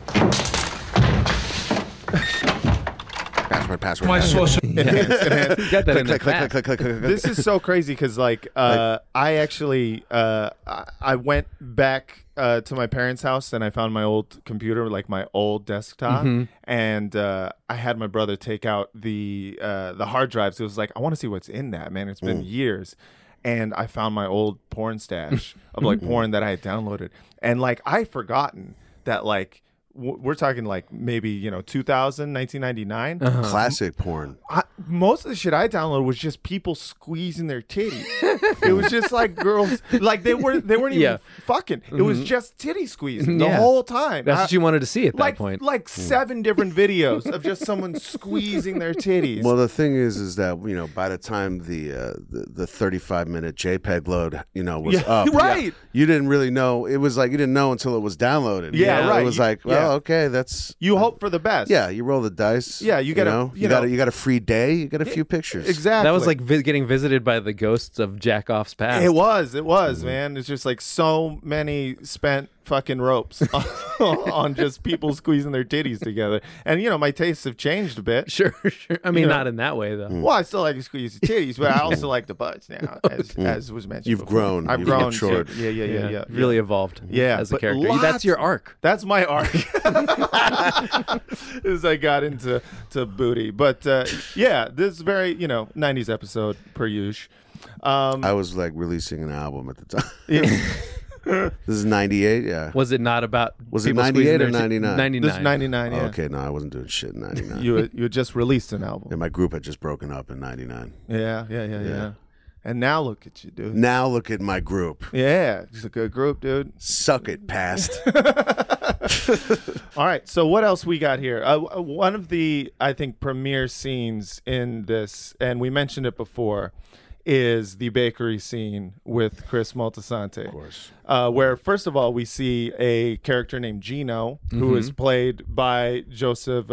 Password. My social. Enhance. Got that click. This is so crazy because, I actually I went back to my parents' house and I found my old computer, like my old desktop, and I had my brother take out the hard drives. It was like, I want to see what's in that, man. It's been years. And I found my old porn stash of porn that I had downloaded. And I'd forgotten that we're talking maybe 2000, 1999. Classic porn. Most of the shit I downloaded was just people squeezing their titties. It was just girls, they weren't even fucking. It was just titty squeezing the whole time. That's what you wanted to see at that point. 7 different videos of just someone squeezing their titties. Well, the thing is that by the time the 35-minute JPEG load was up, right? You didn't really know. It was you didn't know until it was downloaded. Yeah, right. It was well, okay, that's you hope for the best. Yeah, you roll the dice. Yeah, you got a free day. You got a few pictures. Exactly. That was like getting visited by the ghosts of Jack-Off's past. It was, man. It's just like so many spent fucking ropes on just people squeezing their titties together. And my tastes have changed a bit. Sure. I mean, not in that way though. Well, I still like to squeeze the titties, but I also like the butts now, as was mentioned. You've before. grown. I've You've grown. matured. Yeah. Really evolved. Yeah, as a but character. That's your arc. That's my arc. As I got into booty, but this is very 90s episode per usual. I was like releasing an album at the time. Yeah. This is 98, yeah. Was it not about? Was it 98 or 99? 99. This is 99, yeah. Okay, no, I wasn't doing shit in 99. You had just released an album. And my group had just broken up in 99. Yeah. And now look at you, dude. Now look at my group. Yeah, it's a good group, dude. Suck it, past. All right, so what else we got here? One of the, I think, premier scenes in this, and we mentioned it before, is the bakery scene with Chris Moltisanti. Of course. Where, first of all, we see a character named Gino, who is played by Joseph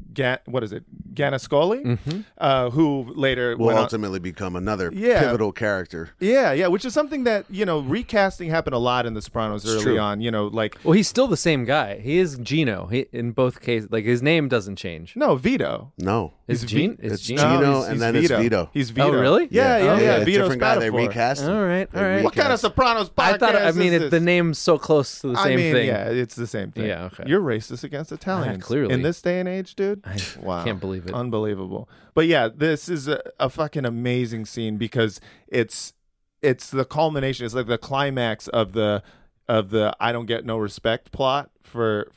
Ganascoli, who later will went ultimately become another pivotal character. Yeah, which is something that, recasting happened a lot in The Sopranos early on, Well, he's still the same guy. He is Gino. In both cases, like his name doesn't change. No, Vito. No. It's Gino. It's Gino, and then Vito. it's Vito. He's Vito. Oh, really? Yeah. Vito's different guy. They Spatafor. recast him. All right. What kind of Sopranos podcast is this? The name's so close to the same thing. Yeah, it's the same thing. Yeah, okay. You're racist against Italians. Clearly. In this day and age, dude. Wow. Can't believe it. Unbelievable. But yeah, this is a fucking amazing scene because it's the culmination. It's like the climax of the I don't get no respect plot for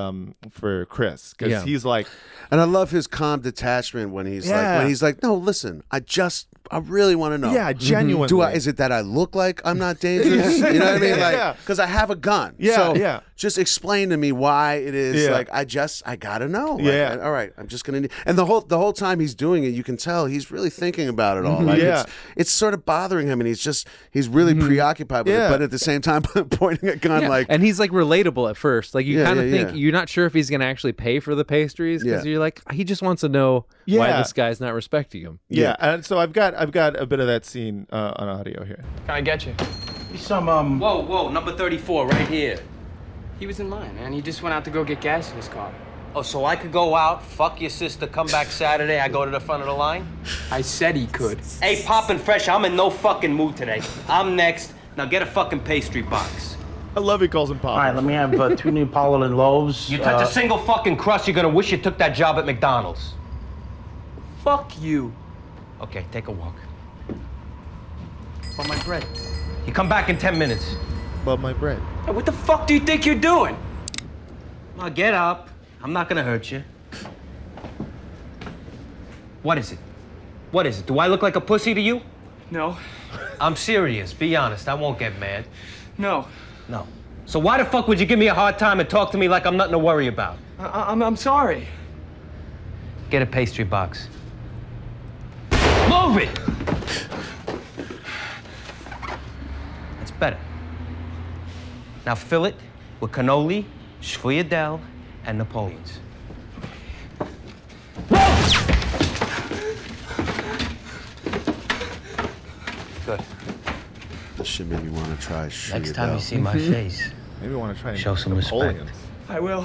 Chris, because he's like, and I love his calm detachment when he's like, no, listen, I really want to know. Yeah, genuinely. Is it that I look like I'm not dangerous? You know what I mean? Like, because I have a gun. So just explain to me why it is. Like, I gotta know. Like, all right, I'm just gonna. And the whole time he's doing it, you can tell he's really thinking about it all. Like, it's sort of bothering him, and he's really preoccupied with it. But at the same time, pointing a gun like. And he's like relatable at first. Like you kind of think you're not sure if he's gonna actually pay for the pastries because you're like, he just wants to know why this guy's not respecting him. Yeah, and so I've got a bit of that scene on audio here. Can I get you? Some Whoa, number 34, right here. He was in line, man. He just went out to go get gas in his car. Oh, so I could go out, fuck your sister, come back Saturday, I go to the front of the line? I said he could. Hey, Poppin' Fresh, I'm in no fucking mood today. I'm next. Now get a fucking pastry box. I love he calls him Pop. All right, let me have 2 Neapolitan loaves. You touch a single fucking crust, you're gonna wish you took that job at McDonald's. Fuck you. Okay, take a walk. For my bread. You come back in 10 minutes. But my bread. Hey, what the fuck do you think you're doing? Now get up. I'm not gonna hurt you. What is it? What is it? Do I look like a pussy to you? No. I'm serious. Be honest. I won't get mad. No. No. So why the fuck would you give me a hard time and talk to me like I'm nothing to worry about? I'm sorry. Get a pastry box. Move it! That's better. Now fill it with cannoli, Sfogliatelle, and Napoleons. Good. This should make me want to try. Next time you see my face, maybe want to try show some respect. I will.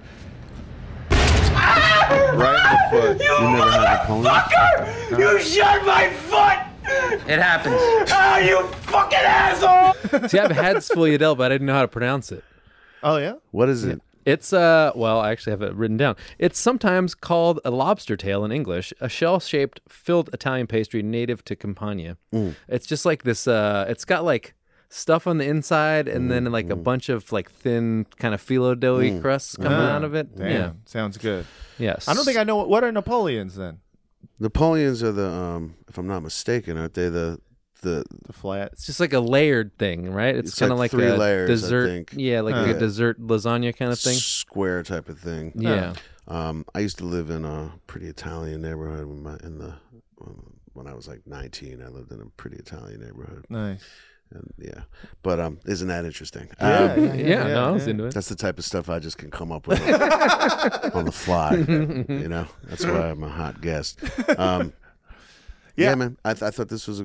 Right in the foot. You never had Napoleon? Fucker! You shot my foot! It happens. Oh, you fucking asshole! See, I've had Sfogliatelle, but I didn't know how to pronounce it. Oh, yeah? What is it? It's well, I actually have it written down. It's sometimes called a lobster tail in English, a shell-shaped filled Italian pastry native to Campania. It's just like this. It's got like stuff on the inside, and then like a bunch of like thin kind of phyllo doughy crusts coming out of it. Damn. Yeah, sounds good. Yes. I don't think I know what are Napoleons then. Napoleons are the, if I'm not mistaken, aren't they the flat? It's just like a layered thing, right? It's kind of like 3 a layers, dessert. I think. Yeah, like a dessert lasagna kind of thing. Square type of thing. Yeah. I used to live in a pretty Italian neighborhood when I was like 19. I lived in a pretty Italian neighborhood. Nice. And but isn't that interesting? No, I was into it. That's the type of stuff I just can come up with on the fly. That's why I'm a hot guest. Man. I thought this was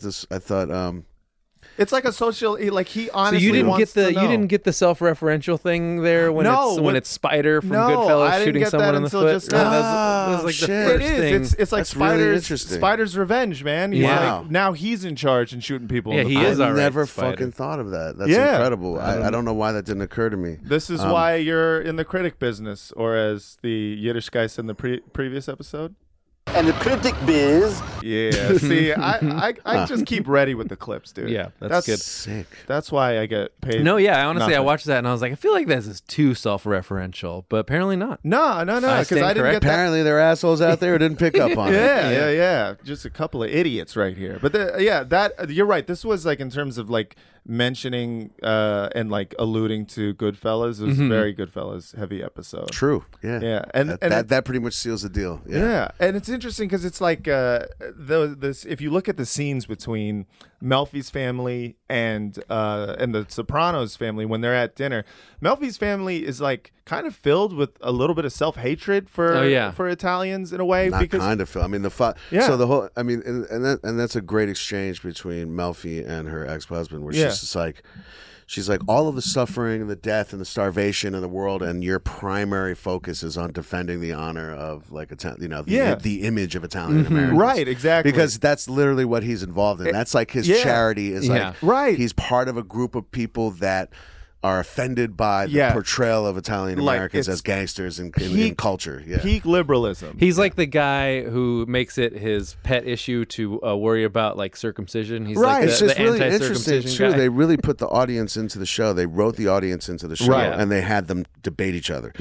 it's like a social, like he honestly So you didn't wants get the to know. you didn't get the self-referential thing there when it's Spider from Goodfellas shooting someone in the foot. Just now. That was like the first thing. It's like That's really interesting. Spider's revenge, man. He's Wow. like, now he's in charge and shooting people. in the he foot. is. I all right, never Spider. fucking thought of that. That's Yeah. incredible. I don't know why that didn't occur to me. This is why you're in the critic business, or as the Yiddish guy said in the previous episode. And the critic biz. Yeah, see, I just keep ready with the clips, dude. Yeah, that's good. Sick. That's why I get paid. No, yeah, honestly, I nothing. watched that and I was like, I feel like this is too self-referential, but apparently not. No, because I stand didn't corrected. get that. Apparently, there are assholes out there who didn't pick up on it. Yeah. Just a couple of idiots right here. But that you're right. This was like in terms of like mentioning and like alluding to Goodfellas. It was a very Goodfellas heavy episode. True. Yeah. Yeah, and that pretty much seals the deal. Yeah, and it's interesting because it's like this. If you look at the scenes between Melfi's family and the Sopranos family when they're at dinner, Melfi's family is like kind of filled with a little bit of self-hatred for Italians in a way. Not because kind of feel. I mean, so the whole. I mean, and that's a great exchange between Melfi and her ex-husband, where she's just like. She's like, all of the suffering and the death and the starvation in the world, and your primary focus is on defending the honor of like the image of Italian Americans. Right, exactly. Because that's literally what he's involved in. That's like his charity is like he's part of a group of people that are offended by the portrayal of Italian Americans as gangsters in culture. Yeah. Peak liberalism. He's like the guy who makes it his pet issue to worry about like circumcision. He's like It's just the really interesting anti-circumcision too. guy. They really put the audience into the show. They wrote the audience into the show, and they had them debate each other.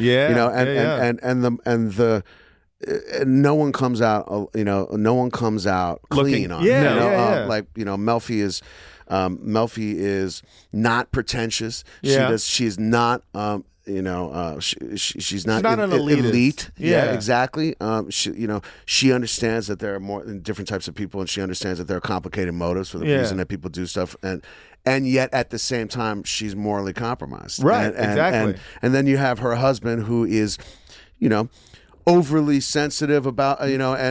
And no one comes out. No one comes out clean on it. Like Melfi is. Melfi is not pretentious. She's not. She's not an elite. Yeah, exactly. She understands that there are more different types of people, and she understands that there are complicated motives for the reason that people do stuff, and yet at the same time, she's morally compromised. Right. Exactly. And then you have her husband, who is, overly sensitive about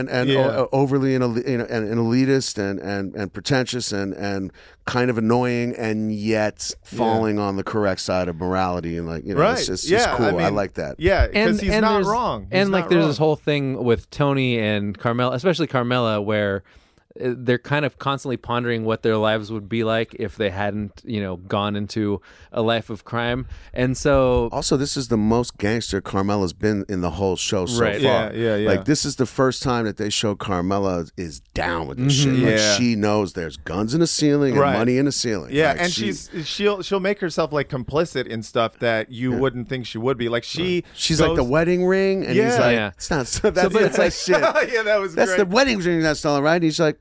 overly an elitist and pretentious and kind of annoying, and yet falling on the correct side of morality, and it's just cool. I like that. Yeah, because he's not wrong. There's this whole thing with Tony and Carmela, especially Carmela, where they're kind of constantly pondering what their lives would be like if they hadn't, gone into a life of crime. And so also, this is the most gangster Carmela's been in the whole show so far. Yeah. Like, this is the first time that they show Carmela is down with this shit. Like, she knows there's guns in the ceiling and money in the ceiling. Yeah, like, and she'll make herself like complicit in stuff that you wouldn't think she would be. Like she's like the wedding ring, and he's like, it's not. That's like shit. Yeah, that was that's great. the wedding ring that's stolen, right? And he's like,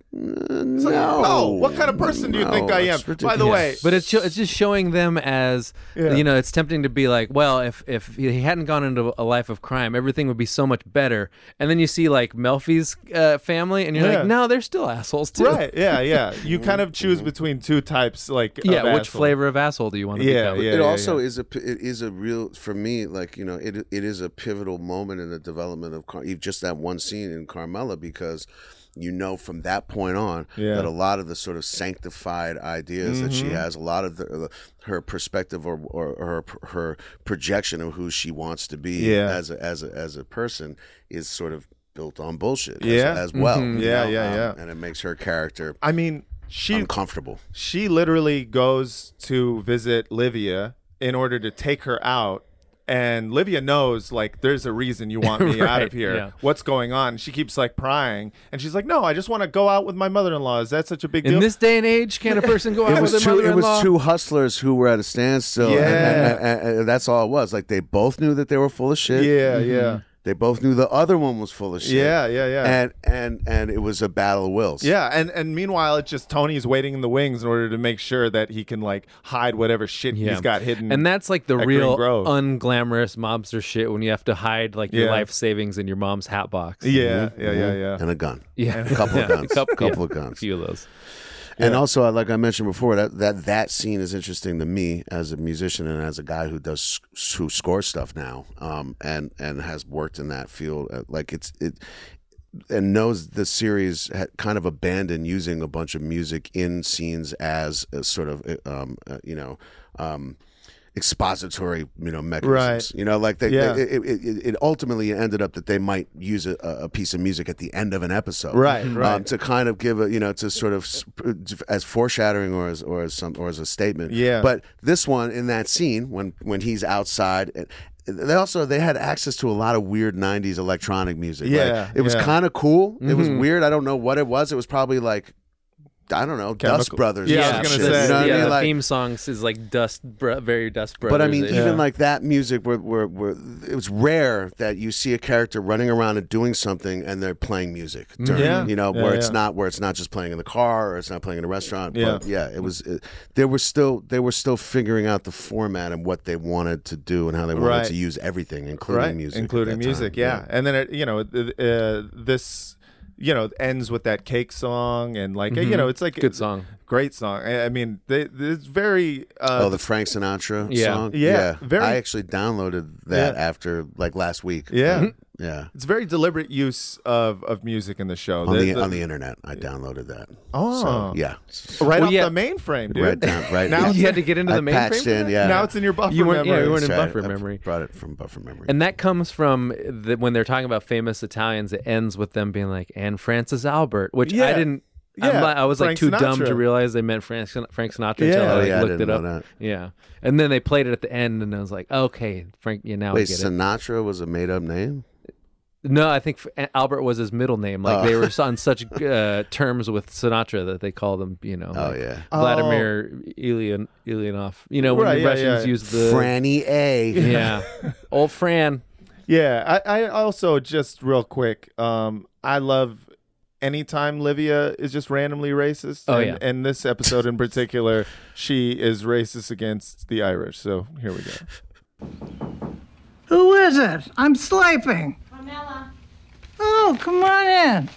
no. What kind of person do you think I am? By the way, but it's just showing them as it's tempting to be like, well, if he hadn't gone into a life of crime, everything would be so much better. And then you see like Melfi's family, and you're like, no, they're still assholes too. Right? Yeah. You kind of choose between two types, like which asshole. flavor of asshole do you want to become? It also is a real, for me, like it is a pivotal moment in the development of just that one scene in Carmela, because from that point on that a lot of the sort of sanctified ideas that she has, a lot of her perspective or her projection of who she wants to be as a person is sort of built on bullshit as well. And it makes her character, uncomfortable. She literally goes to visit Livia in order to take her out. And Livia knows, like, there's a reason you want me out of here. Yeah. What's going on? She keeps, like, prying. And she's like, no, I just want to go out with my mother-in-law. Is that such a big deal? In this day and age, can a person go out with their mother-in-law? It was two hustlers who were at a standstill. And that's all it was. Like, they both knew that they were full of shit. Yeah. They both knew the other one was full of shit. Yeah. And it was a battle of wills. Yeah, and meanwhile, it's just Tony's waiting in the wings in order to make sure that he can like hide whatever shit he's got hidden. And that's like the real unglamorous mobster shit, when you have to hide like your life savings in your mom's hat box. Yeah. And a gun. Yeah, a couple of guns. couple of guns. A few of those. And also, like I mentioned before, that scene is interesting to me as a musician and as a guy who scores stuff now, and has worked in that field. Like and knows the series had kind of abandoned using a bunch of music in scenes as a sort of expository mechanisms. Right. Like it ultimately ended up that they might use a piece of music at the end of an episode, right. To kind of give to sort of as foreshadowing or as a statement. Yeah. But this one in that scene when he's outside. They had access to a lot of weird 90s electronic music. Yeah, like, it was kind of cool. It was weird. I don't know what it was. It was probably like, I don't know, Dust Brothers. Yeah, or I was some gonna shit. say. You know what I mean? The Like, theme songs is like very Dust Brothers. but I mean, even like that music, where it was rare that you see a character running around and doing something, and they're playing music. During, where it's not just playing in the car or it's not playing in a restaurant. Yeah. But it was. They were still figuring out the format and what they wanted to do and how they wanted to use everything, including music. Including music, time. And then this. Ends with that Cake song, and like it's like good song, great song. I mean, it's very the Frank Sinatra song. Very. I actually downloaded that after like last week. Yeah. Yeah, it's very deliberate use of music in the show. On the internet, I downloaded that. Oh, so, yeah, right off the mainframe, dude. Right now you had to get into the mainframe. Now it's in your buffer memory. Yeah, you weren't in buffer memory. Brought it from buffer memory. And that comes from when they're talking about famous Italians. It ends with them being like, "and Francis Albert," which I didn't. I was like Frank too dumb Sinatra. to realize they meant Frank Sinatra until I looked it up. That. Yeah, and then they played it at the end, and I was like, okay, Frank. Now I Wait, get Sinatra was a made-up name? No, I think Albert was his middle name. Like they were on such terms with Sinatra that they called him, Vladimir Ilyanov. When the Russians use the Franny A. Yeah, old Fran. Yeah, I also just real quick. I love anytime Livia is just randomly racist. And this episode in particular, she is racist against the Irish. So here we go. Who is it? I'm sleeping. Carmela. Oh, come on in.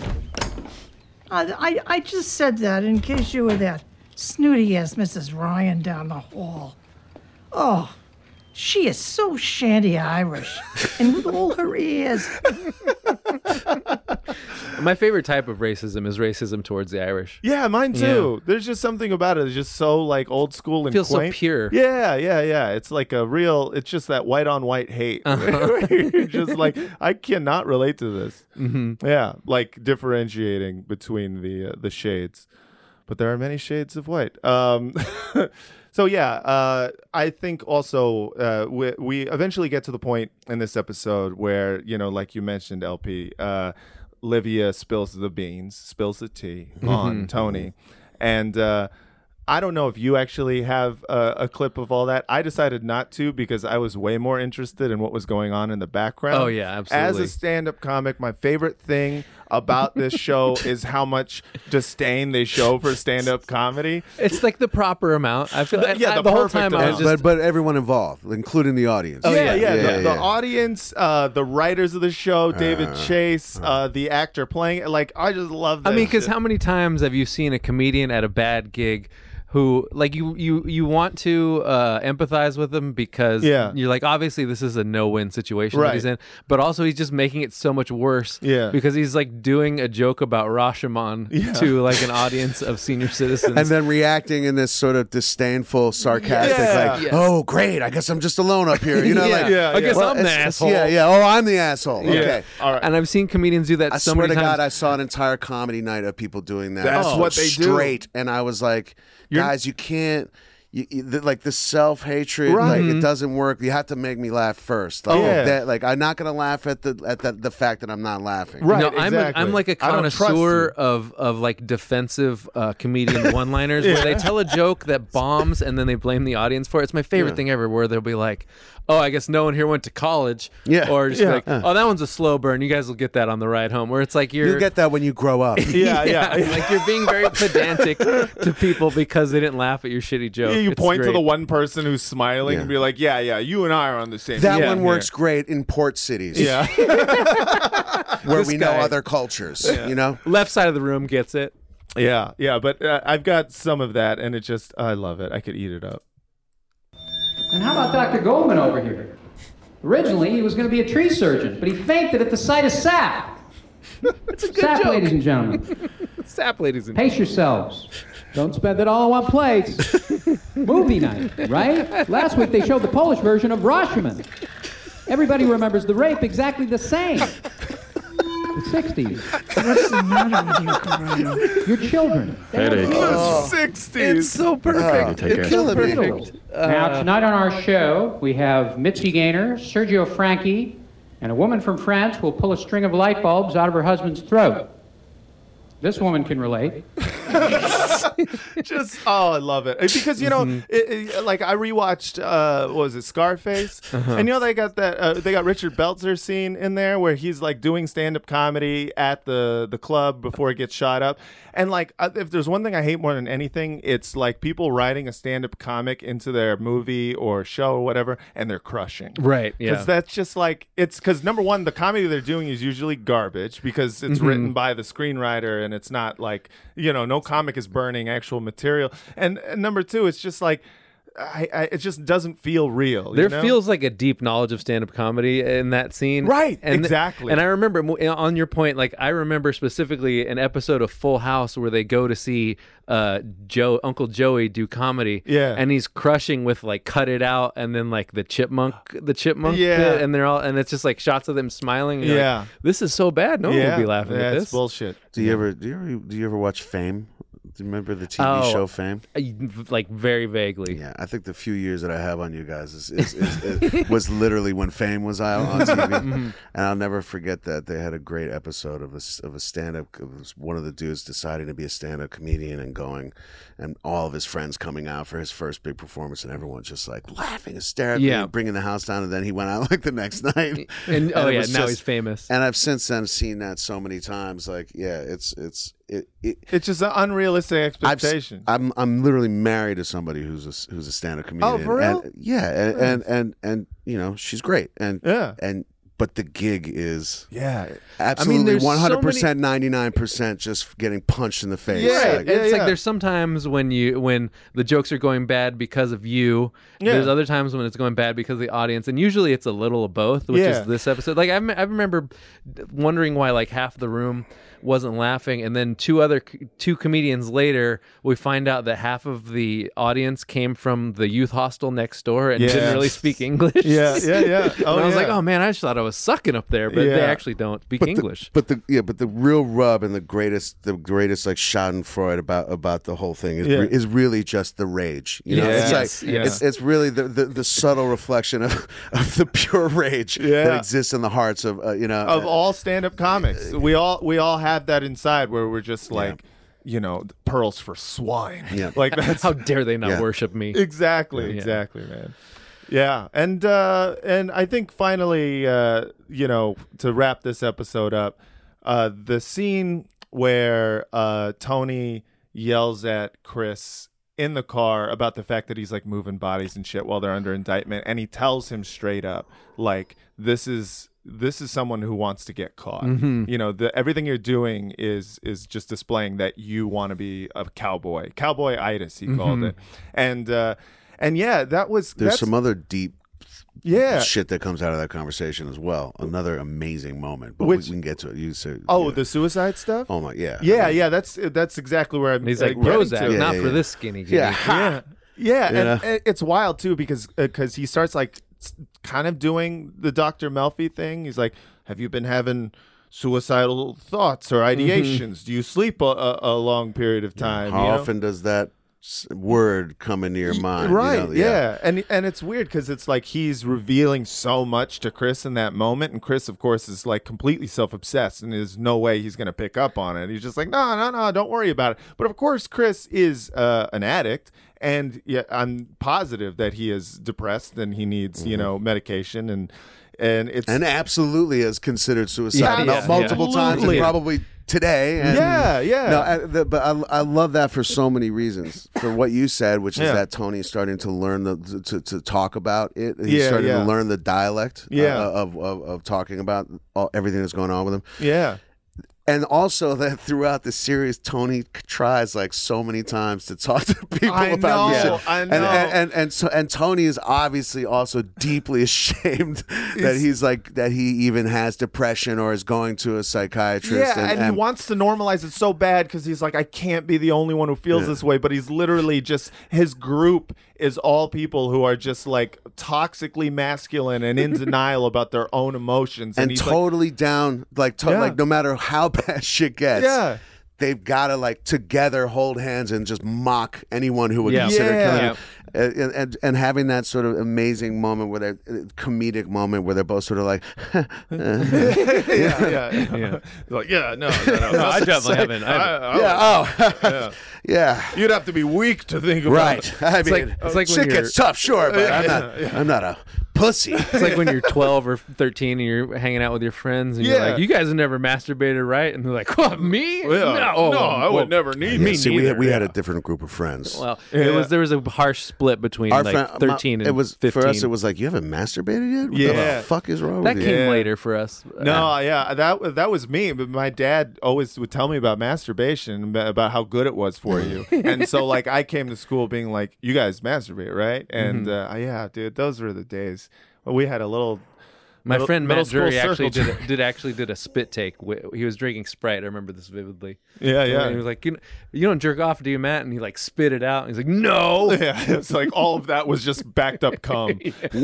I just said that in case you were that snooty-ass Mrs. Ryan down the hall. Oh, she is so shanty Irish, and with all her ears. My favorite type of racism is racism towards the Irish. Yeah, mine too. Yeah. There's just something about it. It's just so like old school and feels quaint. so pure. Yeah. It's like it's just that white on white hate. You're just like, I cannot relate to this. Mm-hmm. Yeah, like differentiating between the shades, but there are many shades of white. So I think also we eventually get to the point in this episode where like you mentioned, LP, Livia spills the tea on Tony, and I don't know if you actually have a clip of all that. I decided not to because I was way more interested in what was going on in the background. Oh yeah, absolutely. As a stand-up comic, my favorite thing about this show is how much disdain they show for stand-up comedy. It's like the proper amount. I feel the whole perfect time I was amount. just But everyone involved, including the audience. The audience, the writers of the show, David Chase, the actor playing it. Like, I just love that. I mean, because how many times have you seen a comedian at a bad gig who, like, you want to empathize with them because you're like, obviously this is a no-win situation that he's in, but also he's just making it so much worse because he's like doing a joke about Rashomon to like an audience of senior citizens. And then reacting in this sort of disdainful, sarcastic, oh, great, I guess I'm just alone up here. I guess I'm the asshole. Oh, I'm the asshole. Okay. All right. And I've seen comedians do that so many times. I swear to God, I saw an entire comedy night of people doing that. That's what they do. Straight. And I was like, guys, you can't. Like the self-hatred, like it doesn't work. You have to make me laugh first. Like, I'm not gonna laugh at the fact that I'm not laughing. Right. No, exactly. I'm like a connoisseur of like defensive comedian one-liners where they tell a joke that bombs and then they blame the audience for it. It's my favorite thing ever, where they'll be like, "Oh, I guess no one here went to college," or just like, "Oh, that one's a slow burn. You guys will get that on the ride home." Where it's like you'll get that when you grow up. Like you're being very pedantic to people because they didn't laugh at your shitty joke. You It's point great. to the one person who's smiling and be like, yeah, you and I are on the same That page one here." works great in port cities. Yeah. Where we know other cultures, Left side of the room gets it. Yeah, but I've got some of that, and I love it. I could eat it up. And how about Dr. Goldman over here? Originally, he was going to be a tree surgeon, but he fainted at the sight of sap. It's a good sap, joke. ladies and gentlemen. Sap, ladies and Pace yourselves. Don't spend it all on one plate. Movie night, right? Last week they showed the Polish version of Rashomon. Everybody remembers the rape exactly the same. The 60s. What's the matter with you, Corrado? Your children. Headache. The 60s. It's so perfect. Take It's care. so perfect. Now, tonight on our show, we have Mitzi Gaynor, Sergio Franchi, and a woman from France who will pull a string of light bulbs out of her husband's throat. This woman can relate. I love it because like I rewatched what was it, Scarface, and they got that they got Richard Belzer scene in there where he's like doing stand-up comedy at the club before he gets shot up, and like if there's one thing I hate more than anything, it's like people writing a stand-up comic into their movie or show or whatever, and they're crushing. Right. Yeah. Because that's just like it's because number one, the comedy they're doing is usually garbage because it's written by the screenwriter and it's not like no comic is burning actual material, and number two, it's just like it just doesn't feel real. There feels like a deep knowledge of stand-up comedy in that scene. Right, and exactly. And I remember, on your point, like I remember specifically an episode of Full House where they go to see Uncle Joey do comedy. Yeah. And he's crushing with like Cut It Out and then like the chipmunk Yeah. bit, and they're all, and it's just like shots of them smiling. And you're like, this is so bad. No one will be laughing at this. It's bullshit. Do you ever watch Fame? Do you remember the TV show Fame? Like very vaguely. Yeah, I think the few years that I have on you guys was literally when Fame was out on TV, and I'll never forget that they had a great episode of a stand-up. One of the dudes deciding to be a stand-up comedian and going, and all of his friends coming out for his first big performance, and everyone's just like laughing hysterically, and bringing the house down, and then he went out like the next night. And now he's famous. And I've since then seen that so many times. Like, yeah, it's just an unrealistic expectation. I'm literally married to somebody who's a stand-up comedian. Oh, for real? And she's great. But the gig is absolutely 100%, 99% just getting punched in the face. Yeah, it's like there's sometimes when the jokes are going bad because of you. Yeah. There's other times when it's going bad because of the audience, and usually it's a little of both, which is this episode. Like I remember wondering why like half the room wasn't laughing, and then two comedians later we find out that half of the audience came from the youth hostel next door and didn't really speak English. Yeah. And I was like, oh man, I just thought I was sucking up there, but they actually don't speak English. But the real rub and the greatest like Schadenfreude about the whole thing is really just the rage. It's really the subtle reflection of the pure rage that exists in the hearts of of all stand-up comics. We all have that inside where we're just like, pearls for swine. Yeah. Like that's how dare they not worship me? Exactly, man. Yeah, and I think finally, to wrap this episode up, the scene where Tony yells at Chris in the car about the fact that he's like moving bodies and shit while they're under indictment, and he tells him straight up, like, this is someone who wants to get caught. Everything you're doing is just displaying that you want to be a cowboy-itis, he called it. And there's some other deep shit that comes out of that conversation as well. Another amazing moment, but we can get to it. The suicide stuff. Oh my, yeah. That's exactly where I'm. He's like, Prozac, not for this skinny kid. And it's wild too because he starts like kind of doing the Dr. Melfi thing. He's like, have you been having suicidal thoughts or ideations? Do you sleep a long period of time? How often does that word come into your mind? Right. And it's weird because it's like he's revealing so much to Chris in that moment, and Chris, of course, is like completely self-obsessed, and there's no way he's going to pick up on it. He's just like, no, don't worry about it. But of course, Chris is an addict. And I'm positive that he is depressed and he needs, medication, and it's absolutely has considered suicide multiple times, and probably today. And but I love that for so many reasons. For what you said, which is that Tony is starting to learn to talk about it. He's starting to learn the dialect of talking about everything that's going on with him. Yeah. And also that throughout the series, Tony tries like so many times to talk to people about music. I know. And Tony is obviously also deeply ashamed that he even has depression or is going to a psychiatrist. Yeah, and he wants to normalize it so bad because he's like, I can't be the only one who feels this way. But he's literally just, his group is all people who are just like toxically masculine and in denial about their own emotions. And totally down, like no matter how bad shit gets, they've got to like together hold hands and just mock anyone who would consider killing him. And having that sort of amazing moment where they're comedic moment where they're both sort of like, Like, no, I definitely haven't. You'd have to be weak to think about it. I mean, it's like shit gets tough, sure, but I'm not a pussy. It's like when you're 12 or 13 and you're hanging out with your friends and you're like, you guys have never masturbated, right? And they're like, what, me? No, I would never need me. See, we had a different group of friends. Well, there was a harsh split between like 13 and 15. For us, it was like, you haven't masturbated yet? What the fuck is wrong with you? That came later for us. That was me. But my dad always would tell me about masturbation, about how good it was for you. And so like I came to school being like, you guys masturbate, right? And dude, those were the days. Well, we had a little. My friend Matt Drury actually circle did a spit take. He was drinking Sprite. I remember this vividly. Yeah. And he was like, you don't jerk off, do you, Matt? And he like spit it out. And he's like, no. Yeah, it's like all of that was just backed up cum.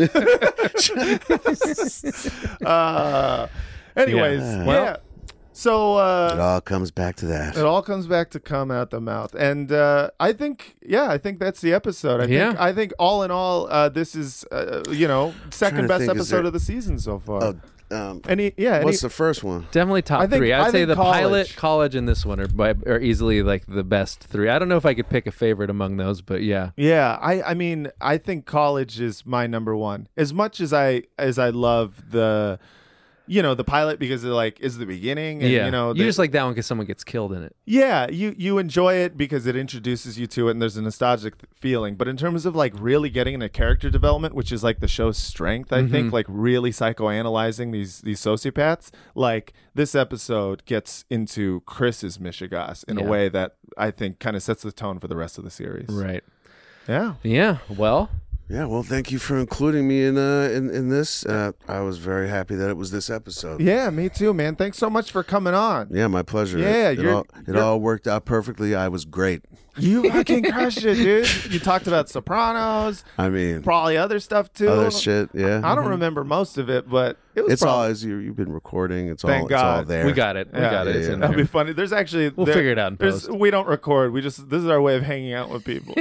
Anyways, so it all comes back to that. It all comes back to cum out the mouth, and I think that's the episode. I think all in all, this is second best episode of the season so far. What's the first one? Definitely top three. I'd say the pilot, college, and this one are easily like the best three. I don't know if I could pick a favorite among those, but yeah. Yeah, I mean, I think college is my number one. As much as I love the pilot because it like is the beginning. And, you just like that one because someone gets killed in it. Yeah, you enjoy it because it introduces you to it and there's a nostalgic feeling. But in terms of like really getting into character development, which is like the show's strength, I think, like really psychoanalyzing these sociopaths, like this episode gets into Chris's Michigas in a way that I think kind of sets the tone for the rest of the series. Right. Yeah. Yeah. Well. Yeah, well, thank you for including me in this. I was very happy that it was this episode. Yeah, me too, man. Thanks so much for coming on. Yeah, my pleasure. Yeah, it all worked out perfectly. I was great. You fucking crushed it, dude. You talked about Sopranos. I mean, probably other stuff too. Other shit, yeah. I don't remember most of it, but it's all as you've been recording. It's Thank all God. It's all there. We got it. That'd be funny. There's actually we'll figure it out in post. We don't record. This is our way of hanging out with people.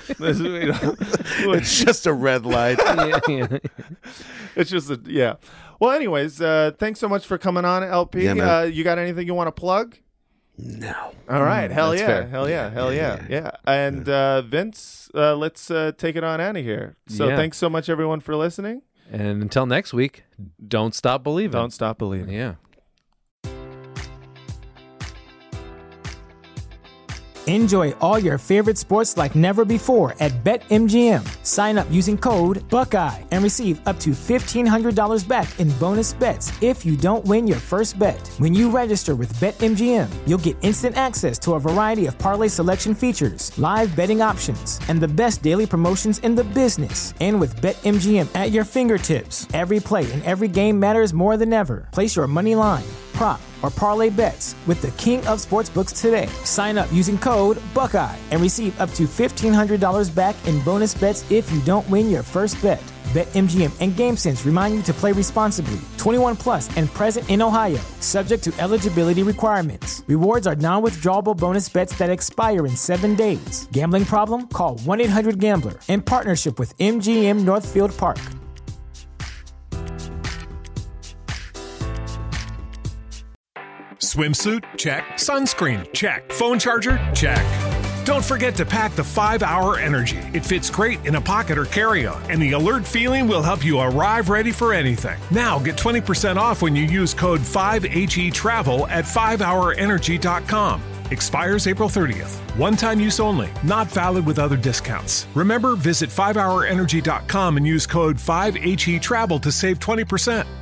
It's just a red light. It's just Well, anyways, thanks so much for coming on, LP. Yeah, you got anything you want to plug? No. All right. Hell yeah. fair. Hell yeah. And Vince, let's take it on out of here. So thanks so much, everyone, for listening. And until next week, don't stop believing. Don't stop believing. Yeah. Enjoy all your favorite sports like never before at BetMGM. Sign up using code Buckeye and receive up to $1,500 back in bonus bets if you don't win your first bet. When you register with BetMGM, you'll get instant access to a variety of parlay selection features, live betting options, and the best daily promotions in the business. And with BetMGM at your fingertips, every play and every game matters more than ever. Place your money line, prop, or parlay bets with the king of sportsbooks today. Sign up using code Buckeye and receive up to $1,500 back in bonus bets if you don't win your first bet. BetMGM and GameSense remind you to play responsibly. 21 plus and present in Ohio, subject to eligibility requirements. Rewards are non-withdrawable bonus bets that expire in 7 days. Gambling problem? Call 1-800-GAMBLER in partnership with MGM Northfield Park. Swimsuit? Check. Sunscreen? Check. Phone charger? Check. Don't forget to pack the 5-Hour Energy. It fits great in a pocket or carry-on, and the alert feeling will help you arrive ready for anything. Now get 20% off when you use code 5HETRAVEL at 5hourenergy.com. Expires April 30th. One-time use only. Not valid with other discounts. Remember, visit 5hourenergy.com and use code 5HETRAVEL to save 20%.